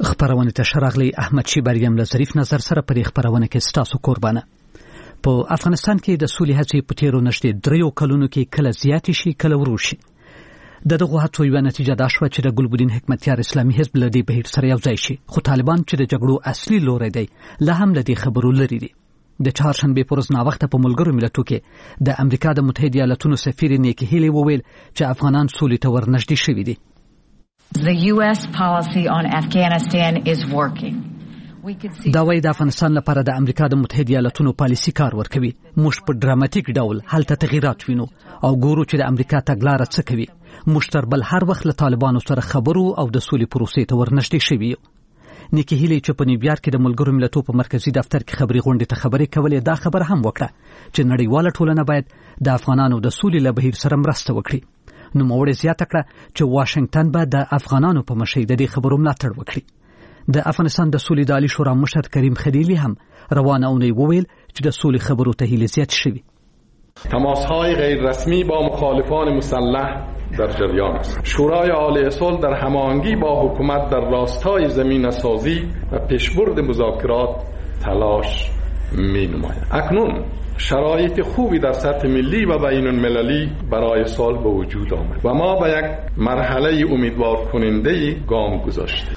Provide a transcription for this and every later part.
خبرونه ته شراغلی احمد شیبریم له ظریف نظر سره پر خبرونه کې ستاسو قربانه. په افغانستان کې د سولې هڅې په تیرو نشته 3 کلونو کې کله زیات شي کله ورو شي. دغه هڅو یو نتیجه دا شو چې د ګلبدین حکمتیار اسلامي حزب لدی بهیر سره یو ځای شي، خو طالبان چې د جګړو اصلي لوري دی له هم لدی خبرو لري دي. د چهارشنبه پر ورځ ناوخته په ملګرو ملتونو کې د امریکا د متحده ایالاتونو سفیر نیکی هیلی وویل چې افغانان سولې ته ورنږدې شوي دي. The US policy on Afghanistan is working. دا وایي د افغانستان لپاره د امریکا د متحده ایالاتونو پالیسي کار ورکوي. موږ په ډراماتیک ډول هلته تغیرات وینو او ګورو چې د امریکا تګلاره څه کوي. موږ تر بل هر وخت له طالبانو سره خبرو او د سولې پروسې ته ورنږدې شوي یو. نیکی هیلی چې په نیویارک کې د ملګرو ملتونو په مرکزی دفتر کې خبري غونډې ته خبرې کولې، دا خبره هم وکړه چې نړیواله ټولنه باید د افغانانو د سولې له بهیر سره مرسته وکړي. نو موړې زیاته کړه چې واشنگټن به د افغانانو په مشرۍ د دې خبرو ملاتړ وکړي. د افغانستان د سولې د عالی شورا مشر کریم خلیلی هم روانه اونۍ وویل چې د سولې خبرو ته هیله زیات شوي. تماس‌های غیر رسمی با مخالفان مسلح در جریان است. شورای عالی صلح در هماهنگی با حکومت در راستای زمینه‌سازی و پیشبرد مذاکرات تلاش می‌نماید. اکنون شرایط خوبی در سطح ملی و بین المللی برای صلح به وجود آمد و ما به یک مرحله امیدوار کننده گام گذاشتیم.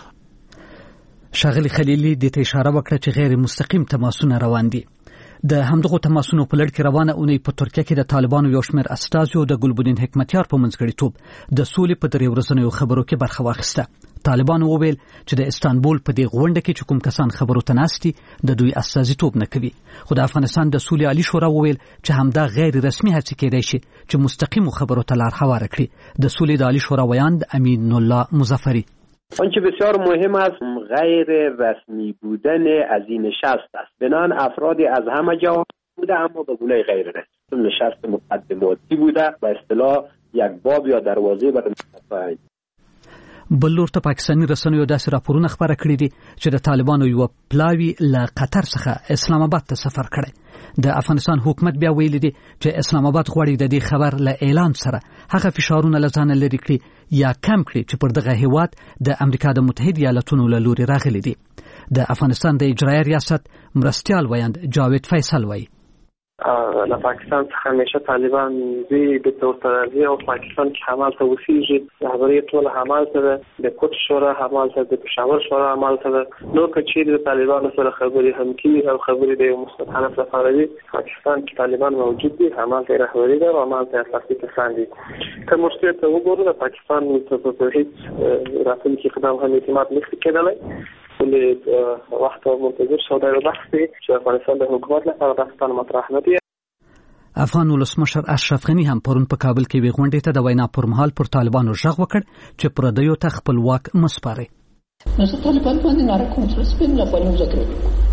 شاغلی خلیلی د ته اشاره وکړه چې غیر مستقیم تماسونه روان دي. د همدغه تماسونو په لړ کې روانه اونۍ په ترکیه کې د طالبانو یو شمېر استازو د ګلبدین حکمتیار په منځګړیتوب د سولې په 3 ورځنیو خبرو کې برخه واخیسته. طالبانو وویل چې د استانبول په دې غونډه کې چې کوم کسان خبرو ته ناستي د دوی استازیتوب نه کوي. خو د افغانستان د سولې عالی شورا وویل چې همدا غیر رسمي هڅې کېدای شي چې مستقیم خبرو ته لار هواره کړي. د سولې د عالی شورا ویاند امین الله مظفری: آنچه بسیار مهم است غیر رسمی بودن از این نشست است. بنان افرادی از همه جا بوده اما به گونه غیر رسمی. نشست مقدماتی بوده و اصطلاح یک باب یا دروازه برای نشست. بلور ته پاکستاني رسنیو داسې راپورونه خبره کړي دي چې د طالبانو یو پلاوی له قطر څخه اسلام آباد ته سفر کړي. د افغانستان حکومت بیا ویلي دي چې اسلام آباد غواړي د دې خبر له اعلان سره هغه فشارونه لزانه لري کړي یا کم کړي چې پر دغه هیواد د امریکا د متحده ایالاتونو له لوري راغلي دي. د افغانستان د اجرایي ریاست مرستیال ویاند جاوید فیصل وایي: له پاکستان څخه همیشه طالبان دوی د تورترازی او پاکستان کې حمال ته وسیږي. رهبری ټول حمال ته د کوټ شورا حمال ته د پېښور شورا حمال ته نو کچې د طالبانو سره خبرې هم کیږي او خبرې د مستقله لپاره دي. پاکستان کې طالبان موجود دي، حمال ته رهبری ده او حمال ته اساسي کسان دي. که مشکل ته وګورو د پاکستان په هیڅ راتلونکي اقدام هم اعتماد نشي کېدلی. ولې وخت منتظر شو دا بحث دی چې افغانستان د حکومت لپاره داستان مطرح نه دی. افغان ولسمشر اشرف غنی هم پرون په کابل کې وی غونډې ته د وینا پر مهال پر طالبانو ژغ وکړ چې پردیو ته خپل واک مسپاري. نو طالبان باندې ناره کنټرول سپین نه پوهیږي مذاکره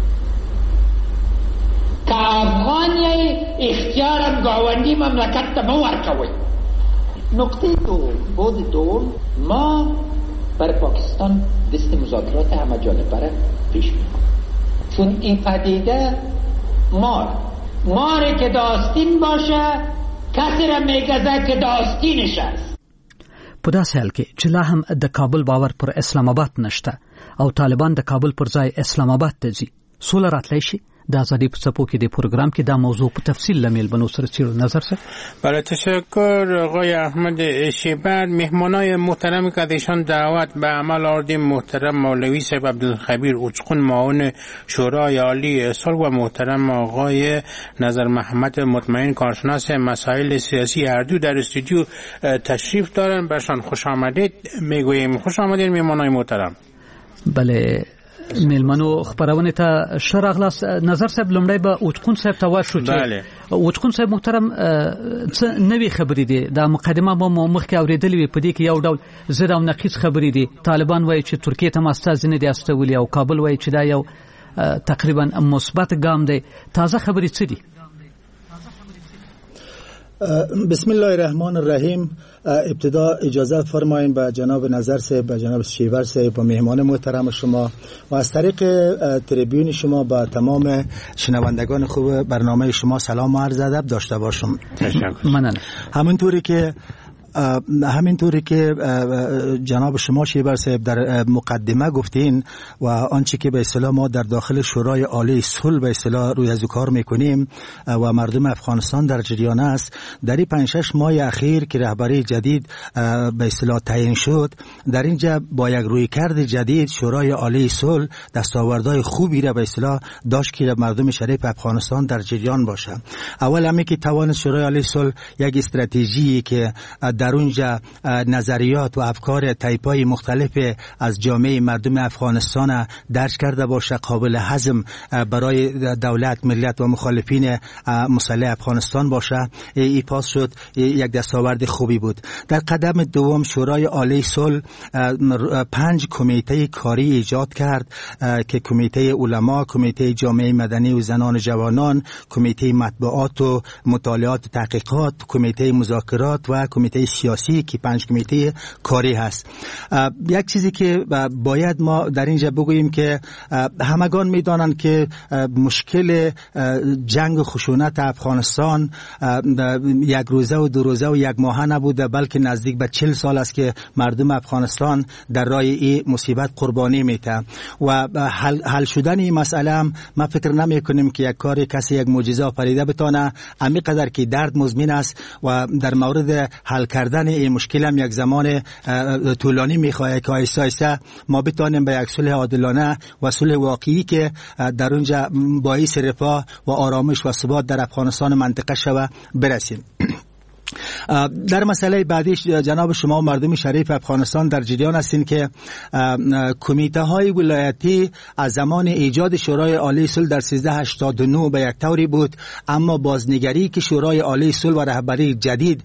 که افغان یې اختیار گاونډي مملکت ته مو ورکوي. نقطه دوم ما برای پاکستان دست مذاکرات همه جانبه را پیش می‌بریم، چون این پدیده ماری که داستین باشه کسی را میگذه که داستینش است. په داسې حال کې چې لا هم د کابل باور پر اسلام آباد نشته او طالبان د کابل پر ځای اسلام آباد ته ځي، سوله راتلی شي؟ د ازادي په څپو کې د پروګرام کې دا موضوع په تفصیل لمیل بنو سره چیرو نظر سره. بله تشکر آقای احمد شیبر. مهمانای محترم که ازشان دعوت به عمل آوردیم محترم مولوی صاحب عبدالخبیر اوچقون معاون شورای عالی صلح و محترم آقای نظر محمد مطمئن کارشناس مسائل سیاسی اردو در استودیو تشریف دارن. برشان خوش آمدید میگوییم. خوش آمدید مهمانای محترم. بله میلمنو خبرونه ته شراغلاس نظر صاحب لمړی به اوچقون صاحب ته ورشو چې اوچقون صاحب محترم څه نوې خبرې دي د مقدمه مو مخکې اوریدلې وي په دې کې یو ډول زړه او نقیص خبرې دي. طالبان وایي چې ترکیه ته ماستاز نه دي استولي او کابل وایي چې دا یو تقریبا مثبت ګام دی. تازه خبرې څه دي؟ بسم الله الرحمن الرحیم. ابتدا اجازه فرمایید به جناب نظر صاحب، به جناب شیور صاحب و مهمان محترم شما و از طریق تریبیون شما به تمام شنوندگان خوب برنامه شما سلام و عرض ادب داشته باشم. ممنون. همونطوری که همینطوری که جناب شما شیبر صاحب در مقدمه گفتین و آنچه که به اصطلاح ما در داخل شورای عالی صلح به اصطلاح روی از کار میکنیم و مردم افغانستان در جریان است، در این 5-6 ماه اخیر که رهبری جدید به اصطلاح تعیین شد، در اینجا با یک رویکرد جدید شورای عالی صلح دستاوردهای خوبی را به اصطلاح داشت که مردم شریف افغانستان در جریان باشه. اول همین که توان شورای عالی صلح یک استراتژی که در اونجا نظریات و افکار تایپ‌های مختلف از جامعه مردم افغانستان درج کرده باشه، قابل هضم برای دولت، ملت و مخالفین مسلح افغانستان باشه، ای پاس شد یک دستاورد خوبی بود. در قدم دوم شورای عالی صلح 5 کمیته کاری ایجاد کرد که کمیته علما، کمیته جامعه مدنی و زنان جوانان، کمیته مطبوعات و مطالعات و تحقیقات، کمیته مذاکرات و کمیته سیاسی که 5 کمیته کاری هست. یک چیزی که باید ما در اینجا بگوییم که همگان میدانند که مشکل جنگ و خشونت افغانستان یک روزه و 2 روزه و 1 ماهه نبوده، بلکه نزدیک به 40 سال است که مردم افغانستان در راه این مصیبت قربانی میته و حل شدن این مسئله هم ما فکر نمی کنیم که یک کار کسی یک معجزه آفریده بتونه. همین قدر که درد مزمن است و در مورد حل کردن این مشکل هم یک زمان طولانی میخواد که آیسته آیسته ما بتونیم به یک صلح عادلانه و صلح واقعی که در اونجا باعث رفاه و آرامش و ثبات در افغانستان منطقه شوه برسیم. در مسئله بعدیش جناب شما مردم شریف افغانستان در جریان هستین که کمیته های ولایتی از زمان ایجاد شورای عالی صلح در 1389 به یک طوری بود، اما بازنگری که شورای عالی صلح و رهبری جدید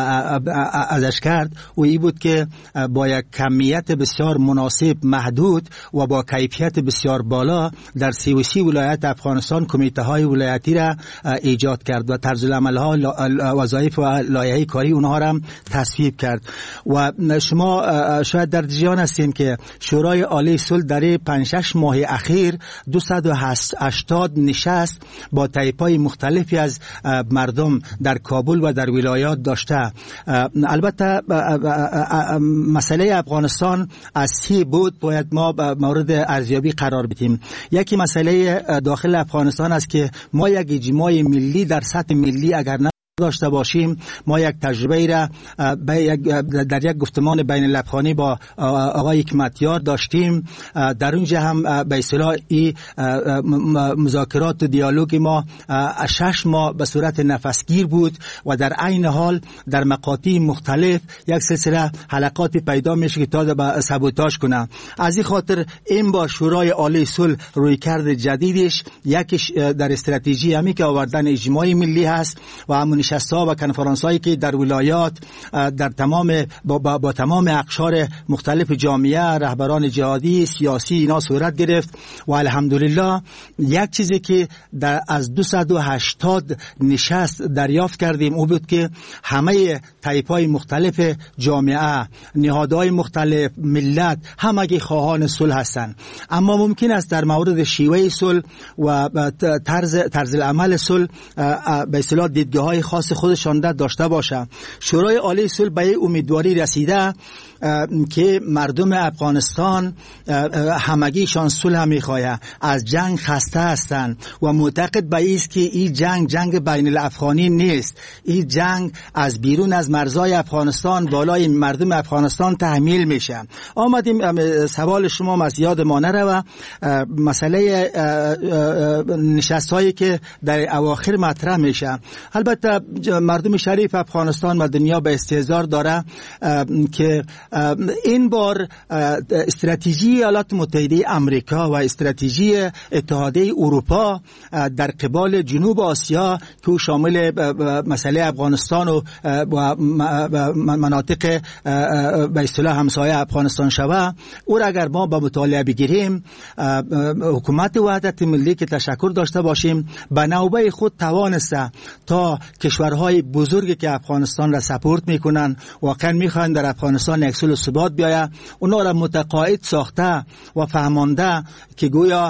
ازش کرد و این بود که با یک کمیت بسیار مناسب، محدود و با کیفیت بسیار بالا در 33 ولایت افغانستان کمیته های ولایتی را ایجاد کرد و طرز العمل ها، وظایف و لایحه کاری اونها را هم تصویب کرد. و شما شاید در جریان هستین که شورای عالی صلح در 5-6 ماه اخیر 280 نشست با طایف‌های مختلفی از مردم در کابل و در ولایات داشته. البته مسئله افغانستان از 3 بود باید ما مورد ارزیابی قرار بدیم. یکی مسئله داخل افغانستان است که ما یک اجماع ملی در سطح ملی اگر داشته باشیم، ما یک تجربه را در یک گفتمان بین الافغانی با آقای حکمتیار داشتیم. در اونجا هم به اصطلاح مذاکرات و دیالوگ ما 6 ماه به صورت نفسگیر بود و در عین حال در مقاطع مختلف یک سلسله حلقات پیدا میشه که تا به سابوتاژ کنه. از این خاطر این با شورای عالی صلح رویکرد جدیدش یکیش در استراتژی همی که آوردن اجماع ملی هست و همون نشست‌ها و کنفرانس‌هایی که در ولایات در تمام با تمام اقشار مختلف جامعه، رهبران جهادی، سیاسی اینا صورت گرفت و الحمدلله یک چیزی که از 280 نشست دریافت کردیم او بود که همه طایف‌های مختلف جامعه، نهادهای مختلف، ملت همگی خواهان صلح هستند، اما ممکن است در مورد شیوه صلح و طرز العمل صلح به اصطلاح دیدگاه‌های خاص خودشان داشته باشه. شورای عالی صلح به امیدواری رسیده که مردم افغانستان همگیشان صلح میخواه، از جنگ خسته هستند و معتقد به این است که این جنگ بین الافغانی نیست، این جنگ از بیرون از مرزهای افغانستان بالای مردم افغانستان تحمیل میشه. آمدیم سوال شما از یاد ما نره، مسئله نشست‌هایی که در اواخر مطرح میشه. البته مردم شریف افغانستان و دنیا به استحضار داره که این بار استراتژی ایالات متحده آمریکا و استراتژی اتحادیه اروپا در قبال جنوب آسیا که شامل مسئله افغانستان و مناطق به اصطلاح همسایه افغانستان شوه، او را اگر ما به مطالعه بگیریم، حکومت وحدت ملی که تشکر داشته باشیم به نوبه خود توانسته تا کشورهای بزرگی که افغانستان را سپورت میکنن، واقعا میخوان در افغانستان یک یک صلح ثبات بیاید، اونا را متقاعد ساخته و فهمانده که گویا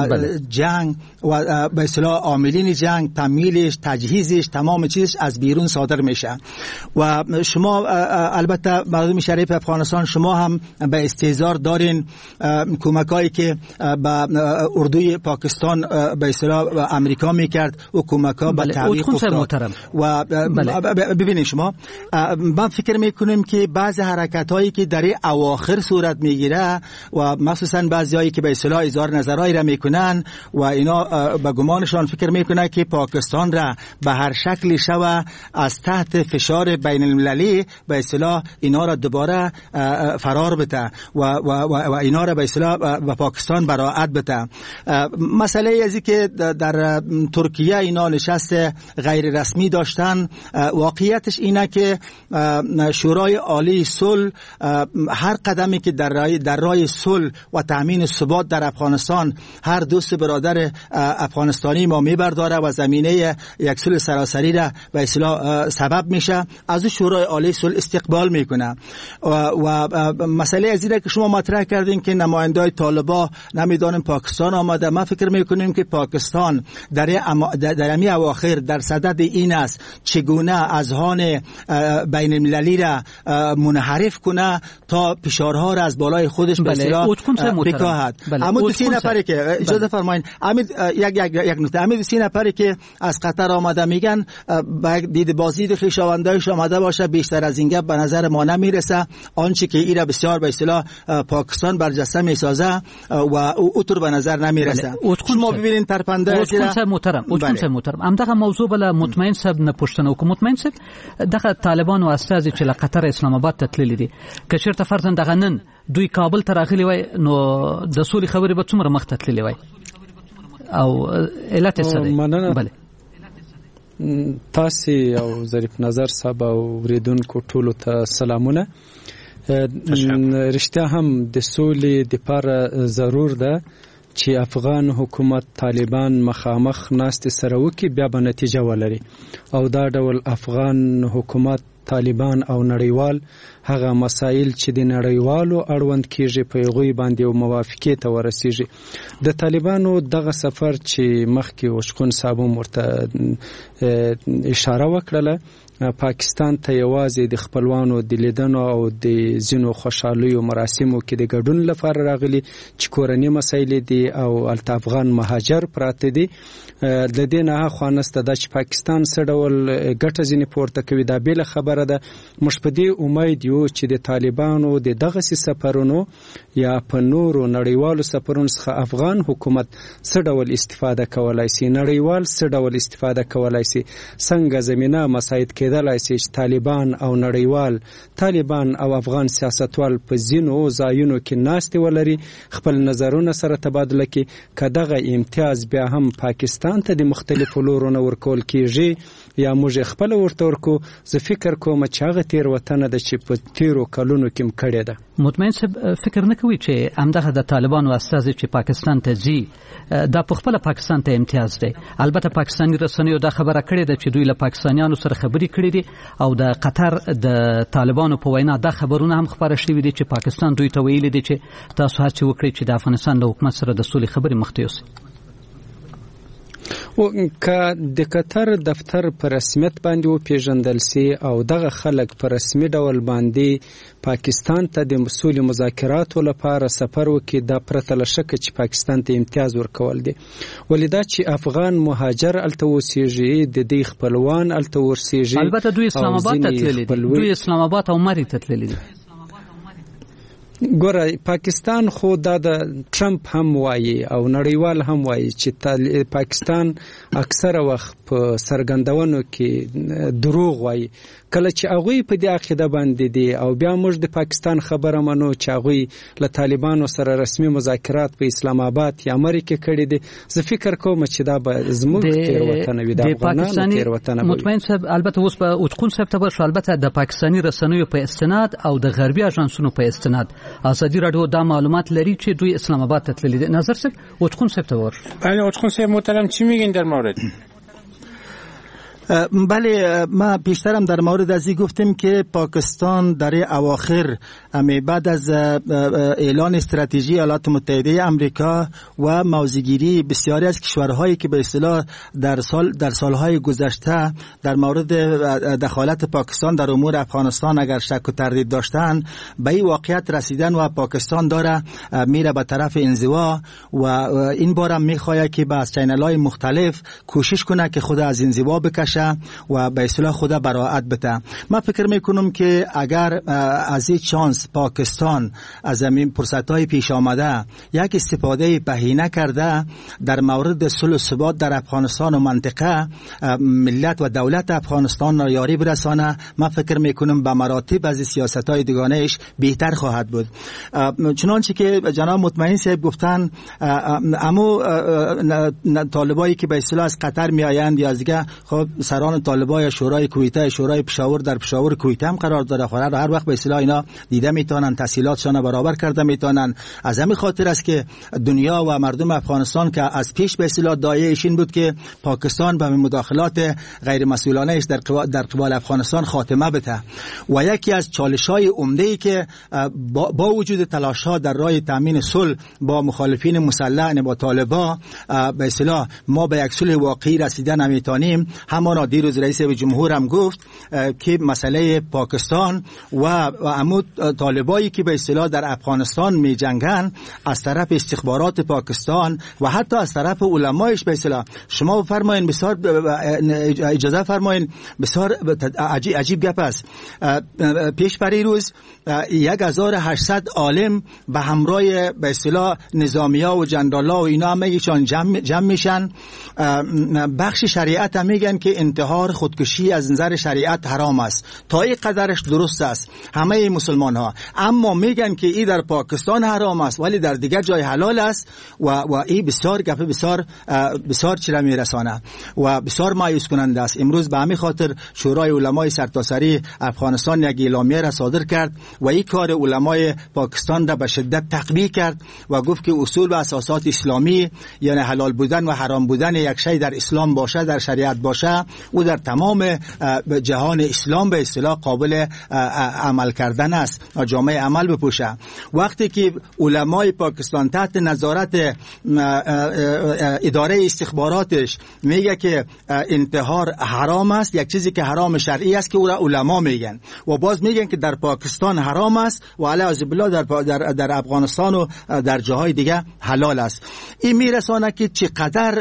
جنگ و به اصطلاح عاملین جنگ، تمویلش، تجهیزش، تمام چیزش از بیرون صادر میشه. و شما البته مردم شریف افغانستان شما هم به استحضار دارین کمکایی که به اردوی پاکستان به اصطلاح امریکا میکرد و کمک‌ها به تعویق افتاد. و ببینید شما، من فکر میکنم که بعضی حرکت‌هایی که در اواخر صورت میگیره و مخصوصا بعضیایی که به اصطلاح اظهار نظرایی را میکنن و اینا به گمانشان فکر میکنه که پاکستان را به هر شکلی شوه از تحت فشار بین المللی به اصطلاح اینا را دوباره فرار بده و اینا را به اصطلاح به پاکستان براعت بده. مسئله ازی که در ترکیه اینا نشست غیر رسمی داشتن، واقعیتش اینه که شورای عالی صلح هر قدمی که در راه صلح و تامین ثبات در افغانستان هر دوست برادر افغانستانی ما میبرداره و زمینه یک صلح سراسری را به اصطلاح سبب میشه، از شورای عالی صلح استقبال میکنه. و مسئله از اینه که شما مطرح کردین که نمایندای طالبان نمیدونن پاکستان آمده. ما فکر میکنیم که پاکستان در امی اواخر در صدد این است چگونه اذهان بین المللی را منحرف کنه تا فشارها را از بالای خودش به اصطلاح بکاهد. اما دو سه نفری که اجازه فرمایین، یک نکته، همین 3 نفری که از قطر آمده میگن دید بازدید خویشاوندایش آمده باشه، بیشتر از این گپ به نظر ما نمیرسه. آنچه که ایرا بسیار به اصطلاح پاکستان برجسته میسازه و اوتر به نظر نمیرسه. شما ببینید ترپنده محترم همدغه موضوع بل مطمئن صاحب نه پښتنه او مطمئن صاحب دغه طالبان او استازي چې له قطر اسلام آباد ته تللی دي که چیرته فرضاً دغه نن دوی کابل ته راغلي وای نو د سولې خبرې به څومره مخ ته تللی وای او علت څه دی؟ بله تاسو او ظریف نظر صاحب او ورېدونکو ټولو ته سلامونه. رښتیا هم د سولې لپاره ضرور ده چې افغان حکومت طالبان مخامخ ناست سره وکي بیا به نتیجه ولري، او دا ډول افغان حکومت طالبان او نړیوال هغه مسائل چې د نړیوالو اړوند کیږي په هغوی باندې او موافقې ته ورسیږي. د طالبانو دغه سفر چې مخکې وشقون صاحب ورته اشاره وکړله، پاکستان ته یوازې د خپلوانو د لیدنو او د ځینو خوشحالیو مراسمو کې د ګډون لپاره راغلي چې کورنۍ مسایل دي او الته افغان مهاجر پراته دي. د دې نه خو نسته دا چې پاکستان څه ډول ګټه ځینې پورته کوي، دا بېله خبره ده. موږ په دې امید یو چې د طالبانو د دغسې سفرونو یا په نورو نړیوالو سفرونو څخه افغان حکومت څه ډول استفاده کولی سي، نړیوال څه ډول استفاده کولی سي، څنګه زمینه مساعد کېدلی سي چې طالبان او نړیوال، طالبان او افغان سیاستوال په ځینو ځایونو کې ناستې ولري، خپل نظرونه سره تبادله کړي. که دغه امتیاز بیا هم پاکستان ته د مختلفو لورونو ورکول کېږي یا موږ خپل ورته ورکو، زه فکر کوم چې هغه تېروتنه ده چې په تېرو کلونو کې کړې ده. مطمئن صاحب فکر نه کوي چې همدغه د طالبانو استازي چې پاکستان ته ځي دا په خپل پاکستان ته امتیاز دی؟ البته پاکستاني رسنیو دا خبره کړې ده چې دوی له پاکستانیانو سره خبرې کړې دي او د قطر د طالبانو په وینا دا خبرونه هم خبره شوي دي چې پاکستان دوی ته ویلي دي چې تاسو هڅه وکړئ چې د افغانستان له حکومت سره د سولې خبرې مخ ته یوسئ. او که د قطر دفتر په رسمیت باندې وپېژندل سي او دغه خلک په رسمي ډول باندې پاکستان ته د سولې مذاکراتو لپاره سفر وکړي، دا پرته له شکه چې پاکستان ته امتیاز ورکول دي. ولې دا چې افغان مهاجر الته اوسېږي، د دې خپلوان الته ورسېږي، البته دوی اسلام آباد ته تللي دي، دوی اسلام آباد او مری ته تللي دي. ګوره پاکستان خو دا د ټرمپ هم وایي او نړیوال هم وایي چې پاکستان اکثره وخت په څرګندونو کې دروغ وایي. کله چې هغوی په دې عقیده باندې دي او بیا موږ د پاکستان خبره منو چې هغوی له طالبانو سره رسمي مذاکرات په اسلام آباد یا امریکا کړي دي، زه فکر کوم چې دا به زموږ تېروتنه وي، د افغانانو تېروتنه وي. مطمئن صاحب البته اوس په اوتقون صاحب ته ورشو، البته د پاکستاني رسنیو په استناد او د غربي اژانسونو په استناد ازادي راډیو دا معلومات لري چې دوی اسلام آباد ته تللي دي. نظر صاحب اوتقون صاحب ته ورشو. بله اوتقون صاحب محترم چی میگین در مورد؟ بله، ما پیشترم در مورد ازی گفتیم که پاکستان در اواخر بعد از اعلان استراتژی ایالات متحده آمریکا و موضع‌گیری بسیاری از کشورهایی که به اصطلاح در سالهای گذشته در مورد دخالت پاکستان در امور افغانستان اگر شک و تردید داشتند، به این واقعیت رسیدن و پاکستان داره میره به طرف انزوا و این بار هم میخواد که با چینل‌های مختلف کوشش کنه که خود از انزوا بکشه و به اصطلاح خدا براءت بده. من فکر میکنم که اگر از این چانس پاکستان از این فرصت‌های پیش آمده یک استفاده بهینه کرده در مورد صلح و ثبات در افغانستان و منطقه ملت و دولت افغانستان را یاری برسانه، من فکر میکنم به مراتب از سیاست‌های دوگانه‌اش بهتر خواهد بود. چنانچه که جناب مطمئن صاحب گفتن، اما طالبایی که به اصطلاح از قطر میآیند یا از دیگه، خب سران طالبای شورای کویته، شورای پشاور در پشاور کویته هم قرار داره، هر وقت به اصطلاح اینا دیده میتونن تحصیلاتشون برابر کرده میتونن. از همین خاطر است که دنیا و مردم افغانستان که از پیش به اصطلاح دایه‌اش این بود که پاکستان به مداخلات غیر مسئولانه‌اش در قبال افغانستان خاتمه بده و یکی از چالش‌های عمده‌ای که با وجود تلاش‌ها در راه تامین صلح با مخالفین مسلح با طالبان به اصطلاح ما به یک صلح واقعی رسیدن نمیتونیم. همانا دیروز رئیس جمهور هم گفت که مسئله پاکستان و عمود طالبایی که به اصطلاح در افغانستان می جنگن از طرف استخبارات پاکستان و حتی از طرف علمایش به اصطلاح، شما فرمایین بسیار اجازه فرمایین بسیار عجیب گپ است. پیش پری روز 1800 عالم به همراه به اصطلاح نظامیا و جنرالا و اینا میشن جمع میشن. بخش شریعت هم میگن که انتحار، خودکشی از نظر شریعت حرام است، تا این قدرش درست است همه مسلمان ها، اما میگن که این در پاکستان حرام است ولی در دیگر جای حلال است و این بسیار گپ بسیار چرا میرسانه و بسیار مایوس کننده است. امروز به همین خاطر شورای علمای سرتاسری افغانستان یک اعلامیه را صادر کرد و این کار علمای پاکستان را به شدت تقویه کرد و گفت که اصول و اساسات اسلامی، یعنی حلال بودن و حرام بودن یک شی در اسلام باشه، در شریعت باشه، او در تمام جهان اسلام به اصطلاح قابل عمل کردن است، جامعه عمل بپوشه. وقتی که علمای پاکستان تحت نظارت اداره استخباراتش میگه که انتحار حرام است، یک چیزی که حرام شرعی است که او را علما میگن و باز میگن که در پاکستان حرام است و علیاذ بالله در افغانستان و در جاهای دیگه حلال است. این میرسانه که چقدر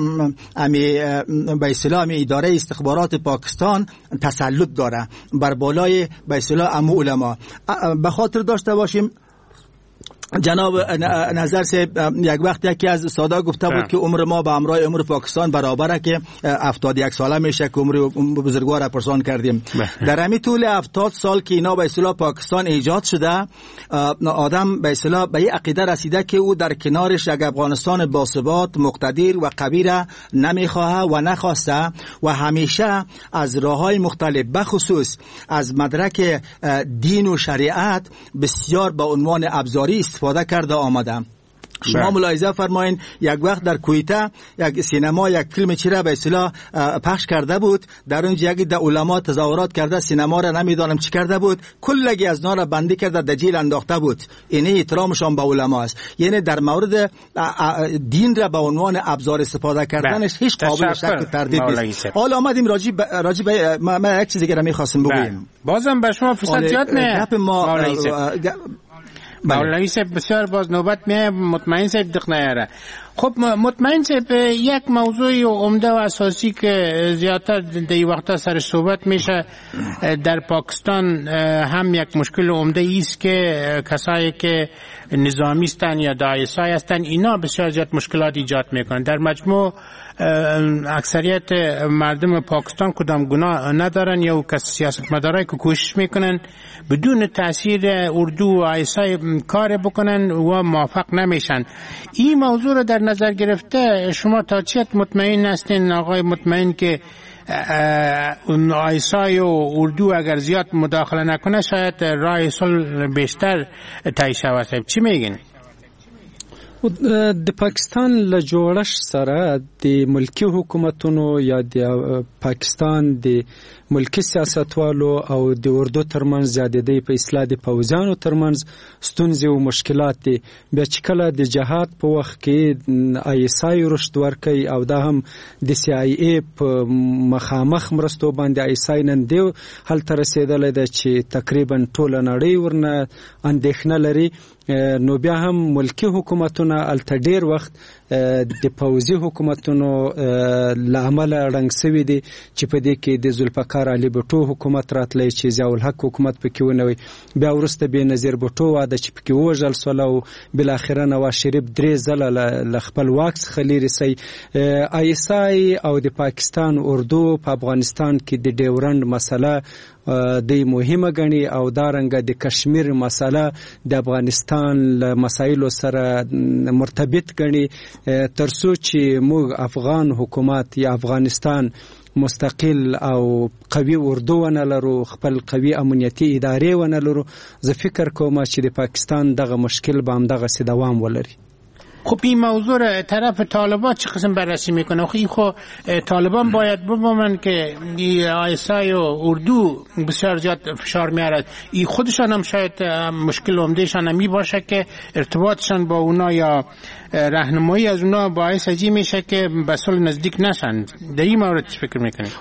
به اصطلاح اداره استخبارات پاکستان تسلط داره بر بالای به اصطلاح علما. به خاطر داشته باشیم جناب نظر صاحب یک وقت یکی از سادا گفته بود که عمر ما به همراه عمر پاکستان برابره که 71 ساله میشه که عمر بزرگوار پرسان کردیم. در همین طول 70 سال که اینا به اصطلاح پاکستان ایجاد شده، آدم به اصطلاح به این عقیده رسیده که او در کنارش یک افغانستان باثبات، مقتدر و قوی را نمیخواه و نخواسته و همیشه از راههای مختلف بخصوص از مدرک دین و شریعت بسیار به عنوان ابزاری استفاده کرده آمدم. شما ملاحظه فرمایین یک وقت در کویته یک سینما یک فیلم چیره به اصطلاح پخش کرده بود، در اونجا یک علما تظاهرات کرده، سینما را نمیدانم چی کرده بود، کلگی از نار بندی کرده، در جیل انداخته بود. این احترامشان به علما است. یعنی در مورد دین را به عنوان ابزار استفاده کردنش هیچ قابل شک و تردید نیست. حالا آمدیم راجع به ما یک چیزی که می‌خواستم بگویم. بازم به شما فرصت زیاد نه. مولوی صاحب بسیار باز نوبت میه، مطمئن صاحب دق نیاره. خب مطمئن صاحب یک موضوع عمده و اساسی که زیادتر در این وقتا سر صحبت میشه در پاکستان هم یک مشکل عمده ایست که کسایی که نظامی هستن یا داعشی هستن اینا بسیار زیاد مشکلات ایجاد میکنن. در مجموع اکثریت مردم پاکستان کدام گناه ندارن یا سیاستمدارایی که کوشش میکنن بدون تاثیر اردو و عیسی کار بکنن و موفق نمیشن. این موضوع رو در نظر گرفته شما تا چه مطمئن هستین آقای مطمئن که عیسی و اردو اگر زیاد مداخله نکنه شاید راه صلح بیشتر طی شود؟ چی میگین؟ د پاکستان له جوړښت سره د ملکی حکومتونو یا د پاکستان د ملکی سیاستوالو او د اردو ترمنځ زیاتېدی په اصلاح د پوځیانو ترمنځ ستونزې او مشکلات دي. بیا چې کله د جهاد په وخت کې آیسای رشد ورکوي او دا هم د سی آی ای په مخامخ مرستو باندې آیسای نن دی هلته رسېدلی ده چې تقریبا ټوله نړۍ ورنه اندېښنه لري. نو بیا هم ملکی حکومتونه الته ډیر وخت د پوځي حکومتونو له امله ړنګ سوي دي چې په دې کې د ذوالفقار علي بټو حکومت راتلی چې ضیاء الحق حکومت پکې ونوي. بیا وروسته بېنظیر بټو واده چې پکې ووژل سول او بالاخره نواز شریف 3 ځله له خپل واک څخه لیرې سي. آیسای او د پاکستان اردو په افغانستان کې د ډیورنډ مسله د مهمه غني او دارنګه د کشمیر مسله د افغانستان له مسایلو سره مرتبط غني ترڅو چې موږ افغان حکومت یا افغانستان مستقل او قوي اردو ونه لرو، خپل قوي امنیتي ادارې ونه لرو، زه فکر کوم چې د پاکستان دغه مشکل به هم دغه سي دوام ولري. خب این موضوع را طرف طالبان چه قسم بررسی میکنه؟ خب طالبان باید بفهمن که آیسای و اردو بسیار زیاد فشار میارد. این خودشان هم شاید مشکل عمدهشان همی باشه که ارتباطشان با اونا یا راهنمایی از اونا باعث ازی میشه که به صلح نزدیک نشن. در این مورد چه فکر میکنید؟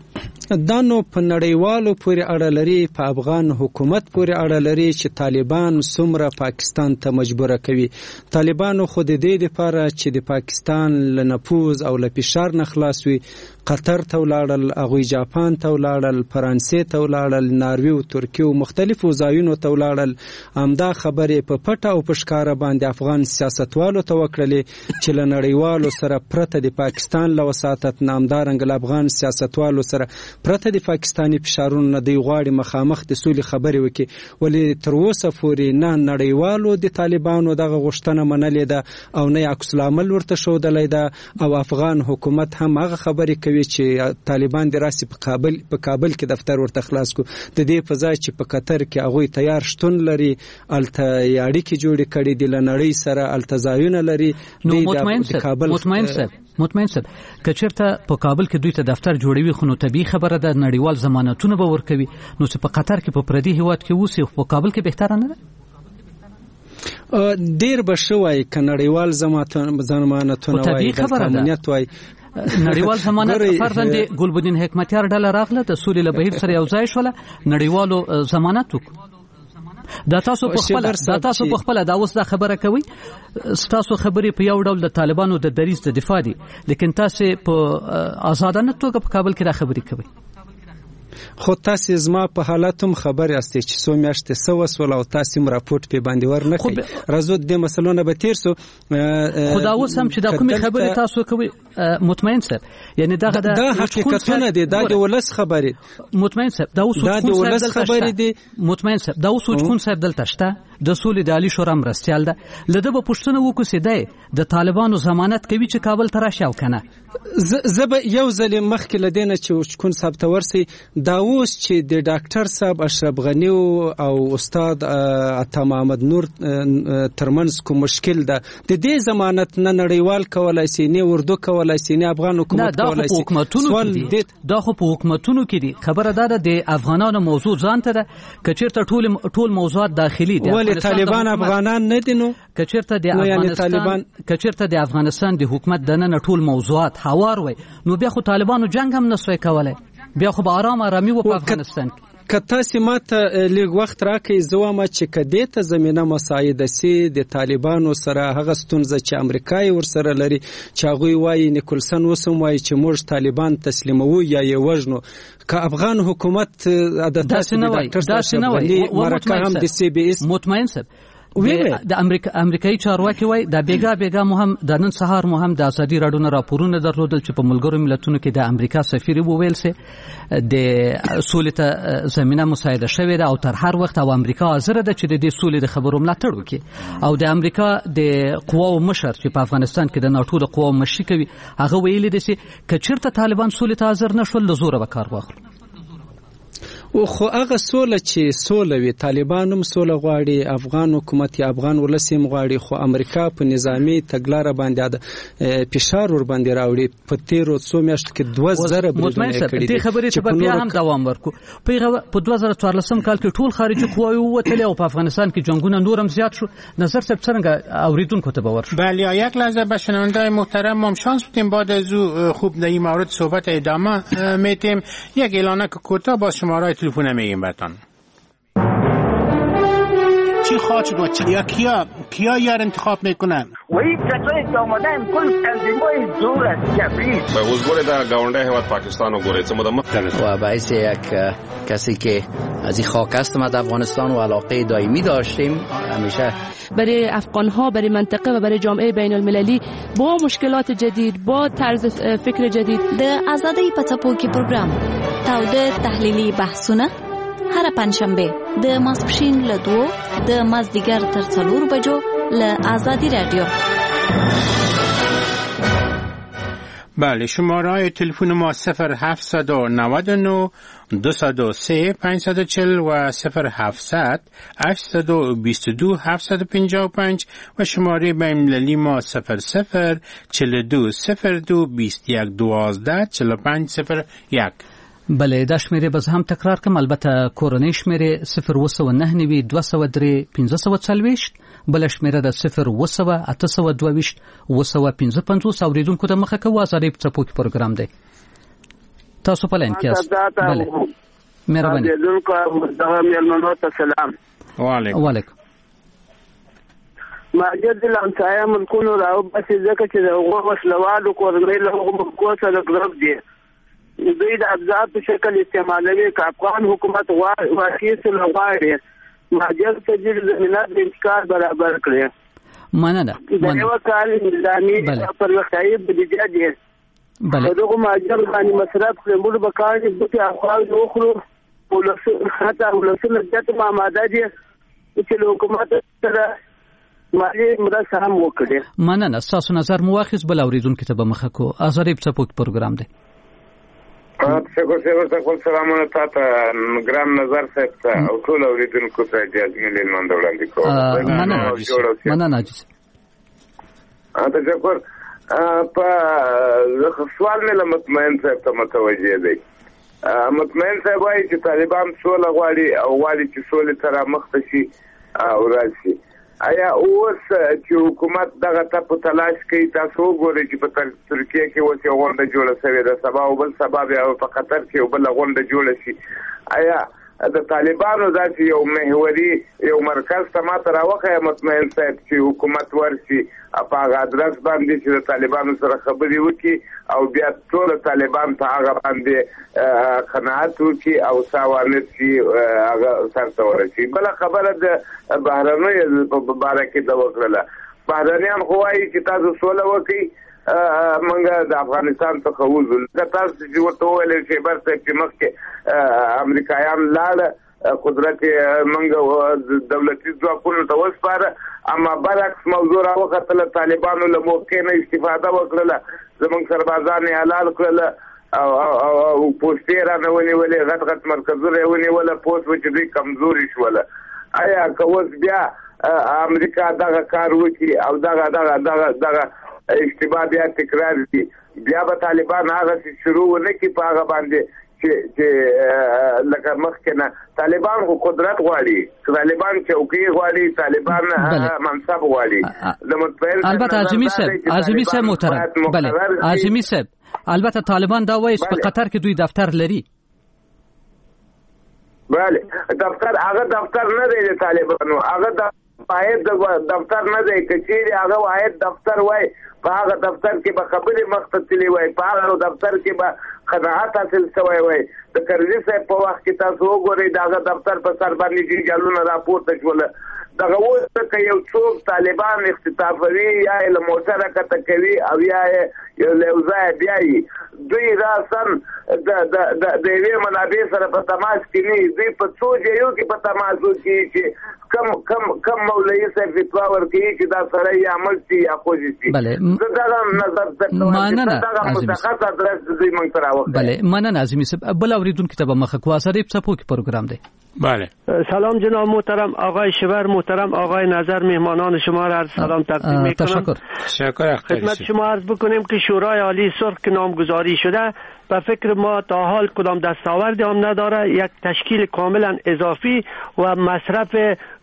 دا نو په نړیوالو پورې اړه لري، په افغان حکومت پورې اړه لري چې طالبان څومره پاکستان ته مجبوره کوي. طالبانو خو د دې لپاره چې د پاکستان له نفوذ او له فشار نه خلاص وي قطر ته ولاړل، هغوی جاپان ته ولاړل، فرانسې ته ولاړل، ناروې او ترکیې او مختلفو ځایونو ته ولاړل. همدا خبرې په پټه او په ښکاره باندې افغان سیاستوالو ته وکړلې چې له نړیوالو سره پرته د پاکستان له وساطت نه، همدارنګه له افغان سیاستوالو سره پرته د پاکستاني فشارونو نه دوی غواړي مخامخ د سولې خبرې وکړي. ولې تر اوسه پورې نه نړیوالو د طالبانو دغه غوښتنه منلې ده او نه عکس العمل ورته ښودلی ده، او افغان حکومت هم هغه خبرې کوي چې طالبان د راسي په کابل کې دفتر ورته خلاص کو. د دې په ځای چې په قطر کې هغوی تیار شتون لري، الته اړیکې جوړې کړي دي له نړۍ سره، الته ځایونه لري. مطمئن صاحب که چېرته په کابل کې دوی ته دفتر جوړوي خو نو طبیعي خبره ده نړیوال ضمانتونه به ورکوي. نو چې په قطر کې په پردي هیواد کې اوسي خو په کابل کې بهتره نه ده؟ ډېر به ښه وایي که نړیوال ضمانتونه وایي، دلته امنیت وایي. نړیوال ضمانت فرضاً د ګلبدین حکمتیار ډله راغله د سولې له بهیر سره یو ځای شوله، نړیوالو ضمانت وکړو. دا تاسو په خپل دا اوس دا خبره کوي، تاسو خبرې په یو ډول د طالبانو د دریځ د دفاع دي، لیکن تاسو په آزادانه توګه په کابل کې دا خبرې کوي. خو تاسو زما په حالاتم خبر یاستئ چې څو میاشتې څه وسول او تاسو راپورټ په باندې ورنه کوي. راځو د مسلو نه به تیر سو. خدا اوس هم چې دا کومې خبرې تاسو کوي مطمئن صاحب، یعنی دا حقیقتونه دي، دا د ولس خبرې. مطمئن صاحب دا اوس خبرې دي. مطمئن صاحب دا اوس کوم صاحب دلته شته د سولې د عالی شورا مرستیال ده، لده به پښتنه وکړو چې دی د طالبانو ضمانت کوي چې کابل ته راشي او کنه. زه به یو ځل مخکې لدینه چې کوم صاحب ته ورسي دا اوس چې د ډاکټر صاحب اشرف غنی او استاد عطا محمد نور ترمنځ کوم مشکل ده، د دې ضمانت نه نړیوال کولای شي، نه اردو کولای شي، نه افغان حکومت کولای شي. دا خو په حکومتونو کې دي. خبره ده د افغانانو موضوع ځانته ده، که چېرته ټول موضوعات داخلي دي. طالبان افغانان نه دي. نو که چېرته د افغانستان د حکومت دننه ټول موضوعات هوار وي نو بیا خو طالبانو جنگ هم نسوي کولای، بیا خو به آرامي و په افغانستان کې. که تاسو ماته لږ وخت راکړئ زه وایم چې که دې ته زمینه مساعده سي د طالبانو سره هغه ستونزه چې امریکا یې ورسره لري چې هغوی وایي نیکولسن اوس هم وایي چې موږ طالبان تسلیموو یا یې وژنو، که افغان حکومت داسې نه وایي مرکه هم د سی بي اس مطمئن صاحب د امریکایي چارواکي وای دا بیګا مو هم د نن سهار مو هم د ازادي راډیو نه راپورونه درلودل چې په ملګرو ملتونو کې د امریکا سفیر وویل سي د سولې ته زمينه مساعده شوې ده او تر هر وخت او امریکا حاضر ده چې د دې سولې د خبرو ملاتړ وکړي. او د امریکا د قواو مشر چې په افغانستان کې د ناتو د قواو مشر کوي هغه ویلي دي چې کچرته طالبان سولې ته حاضر نشول له زوره به کار واخلو. او خو هغه سوله چې سوله وي طالبان هم سوله غواړي افغان حکومت یا افغان ولس هم غواړي خو امریکا په نظامی تګلاره باندې فشار ور باندې راوړي په تیرو څو میاشتو کې 2000 بریدونه کړي دي خبرې چې بیا هم دوام ورکو په 2014 کال کې ټول خارجي قواوی ووتلې او په افغانستان کې جنگونه نورم زیات شو نظر صاحب څنګه اوریدونکو ته باور شو بله یک لحظه به شنونده‌های محترم ما شانس بدیم بعد از او خوب در این مورد صحبت ادامه میتیم یک اعلانک کوتاه با شماره تلفن میگیم براتون چی خواهد شد و کیا یار انتخاب میکنن و این کسایی که آمدن کل تنظیم‌های زور است کبریت به وزگوری در گاونده هواد پاکستان و گوری چه مدام و باعث یک کسی که از این خاک هستم از افغانستان و علاقه دائمی داشتیم همیشه برای افغان‌ها برای منطقه و برای جامعه بین المللی با مشکلات جدید با طرز فکر جدید د آزادۍ په څپو کې پروګرام تاوده تحلیلي بحثونه هر پنځشنبه د ماسپښین له 2 د مازدیګر تر 4 بجو له آزادی رادیو. بله شماره تلفن ما 0799 203 540 و 0700 822 755 و شماره بین‌المللی ما 00 42 02 21 12 45 01. بله دا شمیره باز هم تکرار کم البته کورنۍ شمیره 0 203 540 بل شمیره د 0 822 955 اوریدونکو ته مخه کوي ازادي په څپو کې پروګرام دی تاسو په لاین کې یاست بله مهرباني مهرباني سلام وعلیکم ماجد الامسایا ملکونو راو بس ځکه چې دغه مسلوالو کورنۍ له حکومت سره ګرځ دي دوی د ابزار په شکل استعمالوي که افغان حکومت واقعي سره غواړي ماجد تجدید زمینه د انتقال برابر کړي مننه د یو کال نظامي پرمختیايي بودیجه دي دغه ماجد باندې مصرف کړو به کار دي افغان وخرو ولس حتی ولسونه د ماده دي چې حکومت سره مالي مرسته هم وکړي. مننه تاسو نظر مواخذ بل اوریدونکو ته به مخه کو ازادي په څپو کې پروګرام دی. شکر سلامونه تاسو ګرام نظر صاحب او ټول اوریدونکو ته اجازه ملي نن وړاندې کوم. مننه عزیز. شکر په سوال مې مطمئن صاحب ته متوجه دی. مطمئن صاحب وايي چې طالبان سوله غواړي او غواړي چې سولې سره مخ شي او راشي. آیا اوس چې حکومت دغه ته په تلاش کوي تاسو وګورئ چې په ترکیه کې اوس یو غونډه جوړه شوې ده سبا او بل سبا بیا په قطر کې یو بل غونډه جوړه شي. آیا د طالبانو داسې یو محوري یو مرکز ته ماته راوښیه مطمئن صاحب چې حکومت ورشي په هغه ادرس باندې چې د طالبانو سره خبرې وکړي او بیا ټول طالبان په هغه باندې قناعت وکړي او ساوانت شي هغه سرته ورسي. بله خبره د بهرنیو په باره کې ده وکړله بهرنیان خو وایي چې تاسو سوله وکړئ منګه د افغانستان څخه وځو که تاسو چې ورته وویل شیبر صاحب چې مخکې امریکایان لاړه قدرت منګه دولتي ځواکونو ته وسپاره اما برعکس موضوع راوختله طالبانو له موقع نه استفاده وکړله زموږ سربازان یې حلال کړله او پوستې رانه ونیولې غټ غټ مرکزونه یې ونیوله پوست و چې دوی کمزوري شوله. آیا که اوس بیا امریکا دغه کار وکړي او دغه اشتباه بیا تکرار دي بیا به طالبان هغه شروع ونه کړي په هغه باندې چې لکه مخکې نه طالبان خو قدرت غواړي طالبان چوکۍ غواړي طالبان منصب غواړي د مطمئن البته اعظمي صاحب محترم بله اعظمي صاحب البته طالبان دا وایي په قطر کې دوی دفتر لري. بله دفتر هغه دفتر نه دی د طالبانو هغه واحد دفتر نه دی که چیرې هغه واحد دفتر وای په هغه دفتر کې به خبرې مخته تللی وای په هغه دفتر کې به قناعت حاصل شوی وای. د کرزي صاحب په وخت کې تاسو وګورئ د هغه دفتر په سر باندې جنجالونه راپورته شول دغه اوس که یو څوک طالبان اختطافوي یا یې له موټره کته کوي او یا یې له یو ځایه بیایي، دوی راسن د یوې منابع سره په تماس کې نه، دوی په څو ځایو کې په تماس کې چې کم مولوي صاحب فتوا ورکوي چې دا سړی یا مړ شي یا خوږ شي. دغه نظر دغه مشخص ادرس دوی موږ ته راوښيي. بله مننه عظیمي صاحب. بل اوریدونکو ته به مخه کو اثرې څپو کې پروګرام دی. بله سلام جناب محترم آقای شیبر، محترم آقای نظر، مهمانان شما را عرض سلام تقدیم میکنم. تشکر. خدمت شما عرض بکنیم که شورای عالی سرخ که نامگذاری شده به فکر ما تا حال کدام دستاوردی هم نداره، یک تشکیل کاملا اضافی و مصرف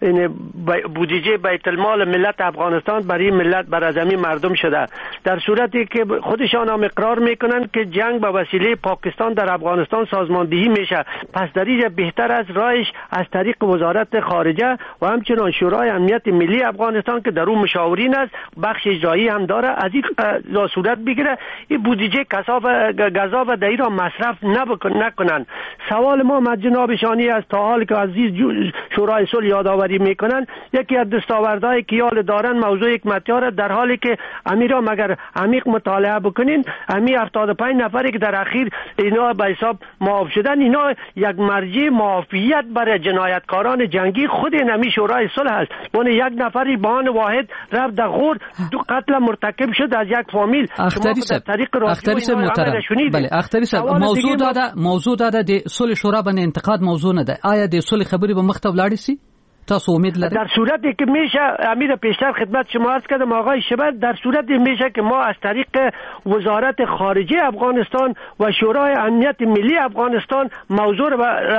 بودجه بیت المال ملت افغانستان برای ملت برازمی مردم شده، در صورتی که خودشان هم اقرار میکنن که جنگ به وسیله پاکستان در افغانستان سازماندهی میشه. پس در اینجا بهتر از راهش از طریق وزارت خارجه و همچنان شورای امنیت ملی افغانستان که در اون مشاورین است، بخش اجرایی هم داره، از این صورت بگیره این بودجه گزا و دایی را مصرف نکنن. سوال ما جناب شانی است تا حال که عزیز شورای صلح یادآوری میکنن، یکی از دستاوردهای که یال دارن موضوع حکمتیار، در حالی که امیرا مگر عمیق مطالعه بکنین امی 75 نفری که در اخیر اینا به حساب معاف شدن، اینا یک مرجع معافیت برای جنایتکاران جنگی خود نمی شورای صلح است. اون یک نفری به آن واحد رفت در غور 2 قتل مرتکب شد از یک فامیل. اختری صاحب محترم. بله اختری صاحب موضوع داده د صلح شورا باندې انتقاد موضوع نه ده. آیا د صلح خبري به مخته ولاړ شي؟ تاسو امید لرید؟ در صورتی که میشه امیر پیشتر خدمت شما عرض کردم آقای شبر، در صورتی میشه که ما از طریق وزارت خارجه افغانستان و شورای امنیت ملی افغانستان موضوع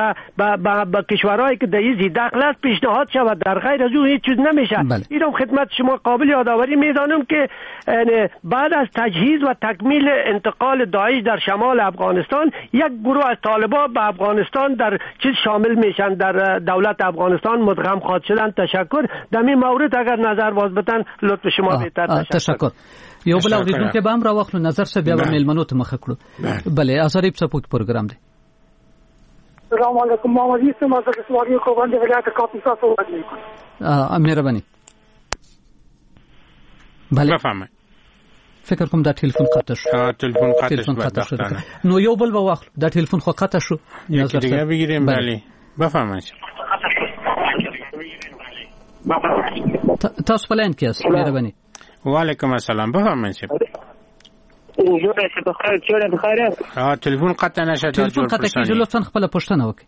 با کشورهایی که در این دخل است پیشنهاد شود، در غیر از اون هیچ چیز نمیشه. اینم خدمت شما قابل یادآوری میدانم که بعد از تجهیز و تکمیل انتقال داعش در شمال افغانستان، یک گروه از طالبان به افغانستان در چیز شامل میشن، در دولت افغانستان مدغم خواهد شدن. تشکر. در این مورد اگر نظر باز بدن لطف شما بهتر. تشکر. یو بل اوریدونکو به امر واخلو نظر سره بیا به میلمنو ته مخه کړو. بله اثرې په پوک پروګرام دی. السلام علیکم محمد یوسف از سواری کو باندې ولایت کاپیسا سوال مهرباني. بله بفهمه. فکر کوم دا ټلیفون قطع شو. نو یو بل به واخلو. دا ټلیفون خو قطع شو. نظر دیگه بگیریم. بله بفهمه. تاسو په لاین کې یاست. مهرباني. وعلیکم السلام. بفهمه شي. جوړه شه بخیر. چیرې بخیر؟ ټلیفون قطع نشه. ټلیفون قطع کیږي. لطفا خپل پوښتنه وکړئ.